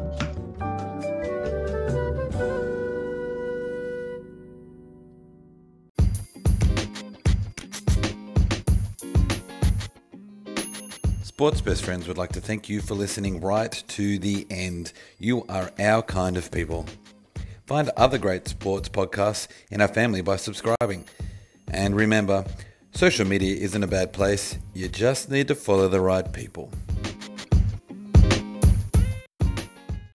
Sports Best Friends would like to thank you for listening right to the end. You are our kind of people. Find other great sports podcasts in our family by subscribing. And remember, social media isn't a bad place. You just need to follow the right people.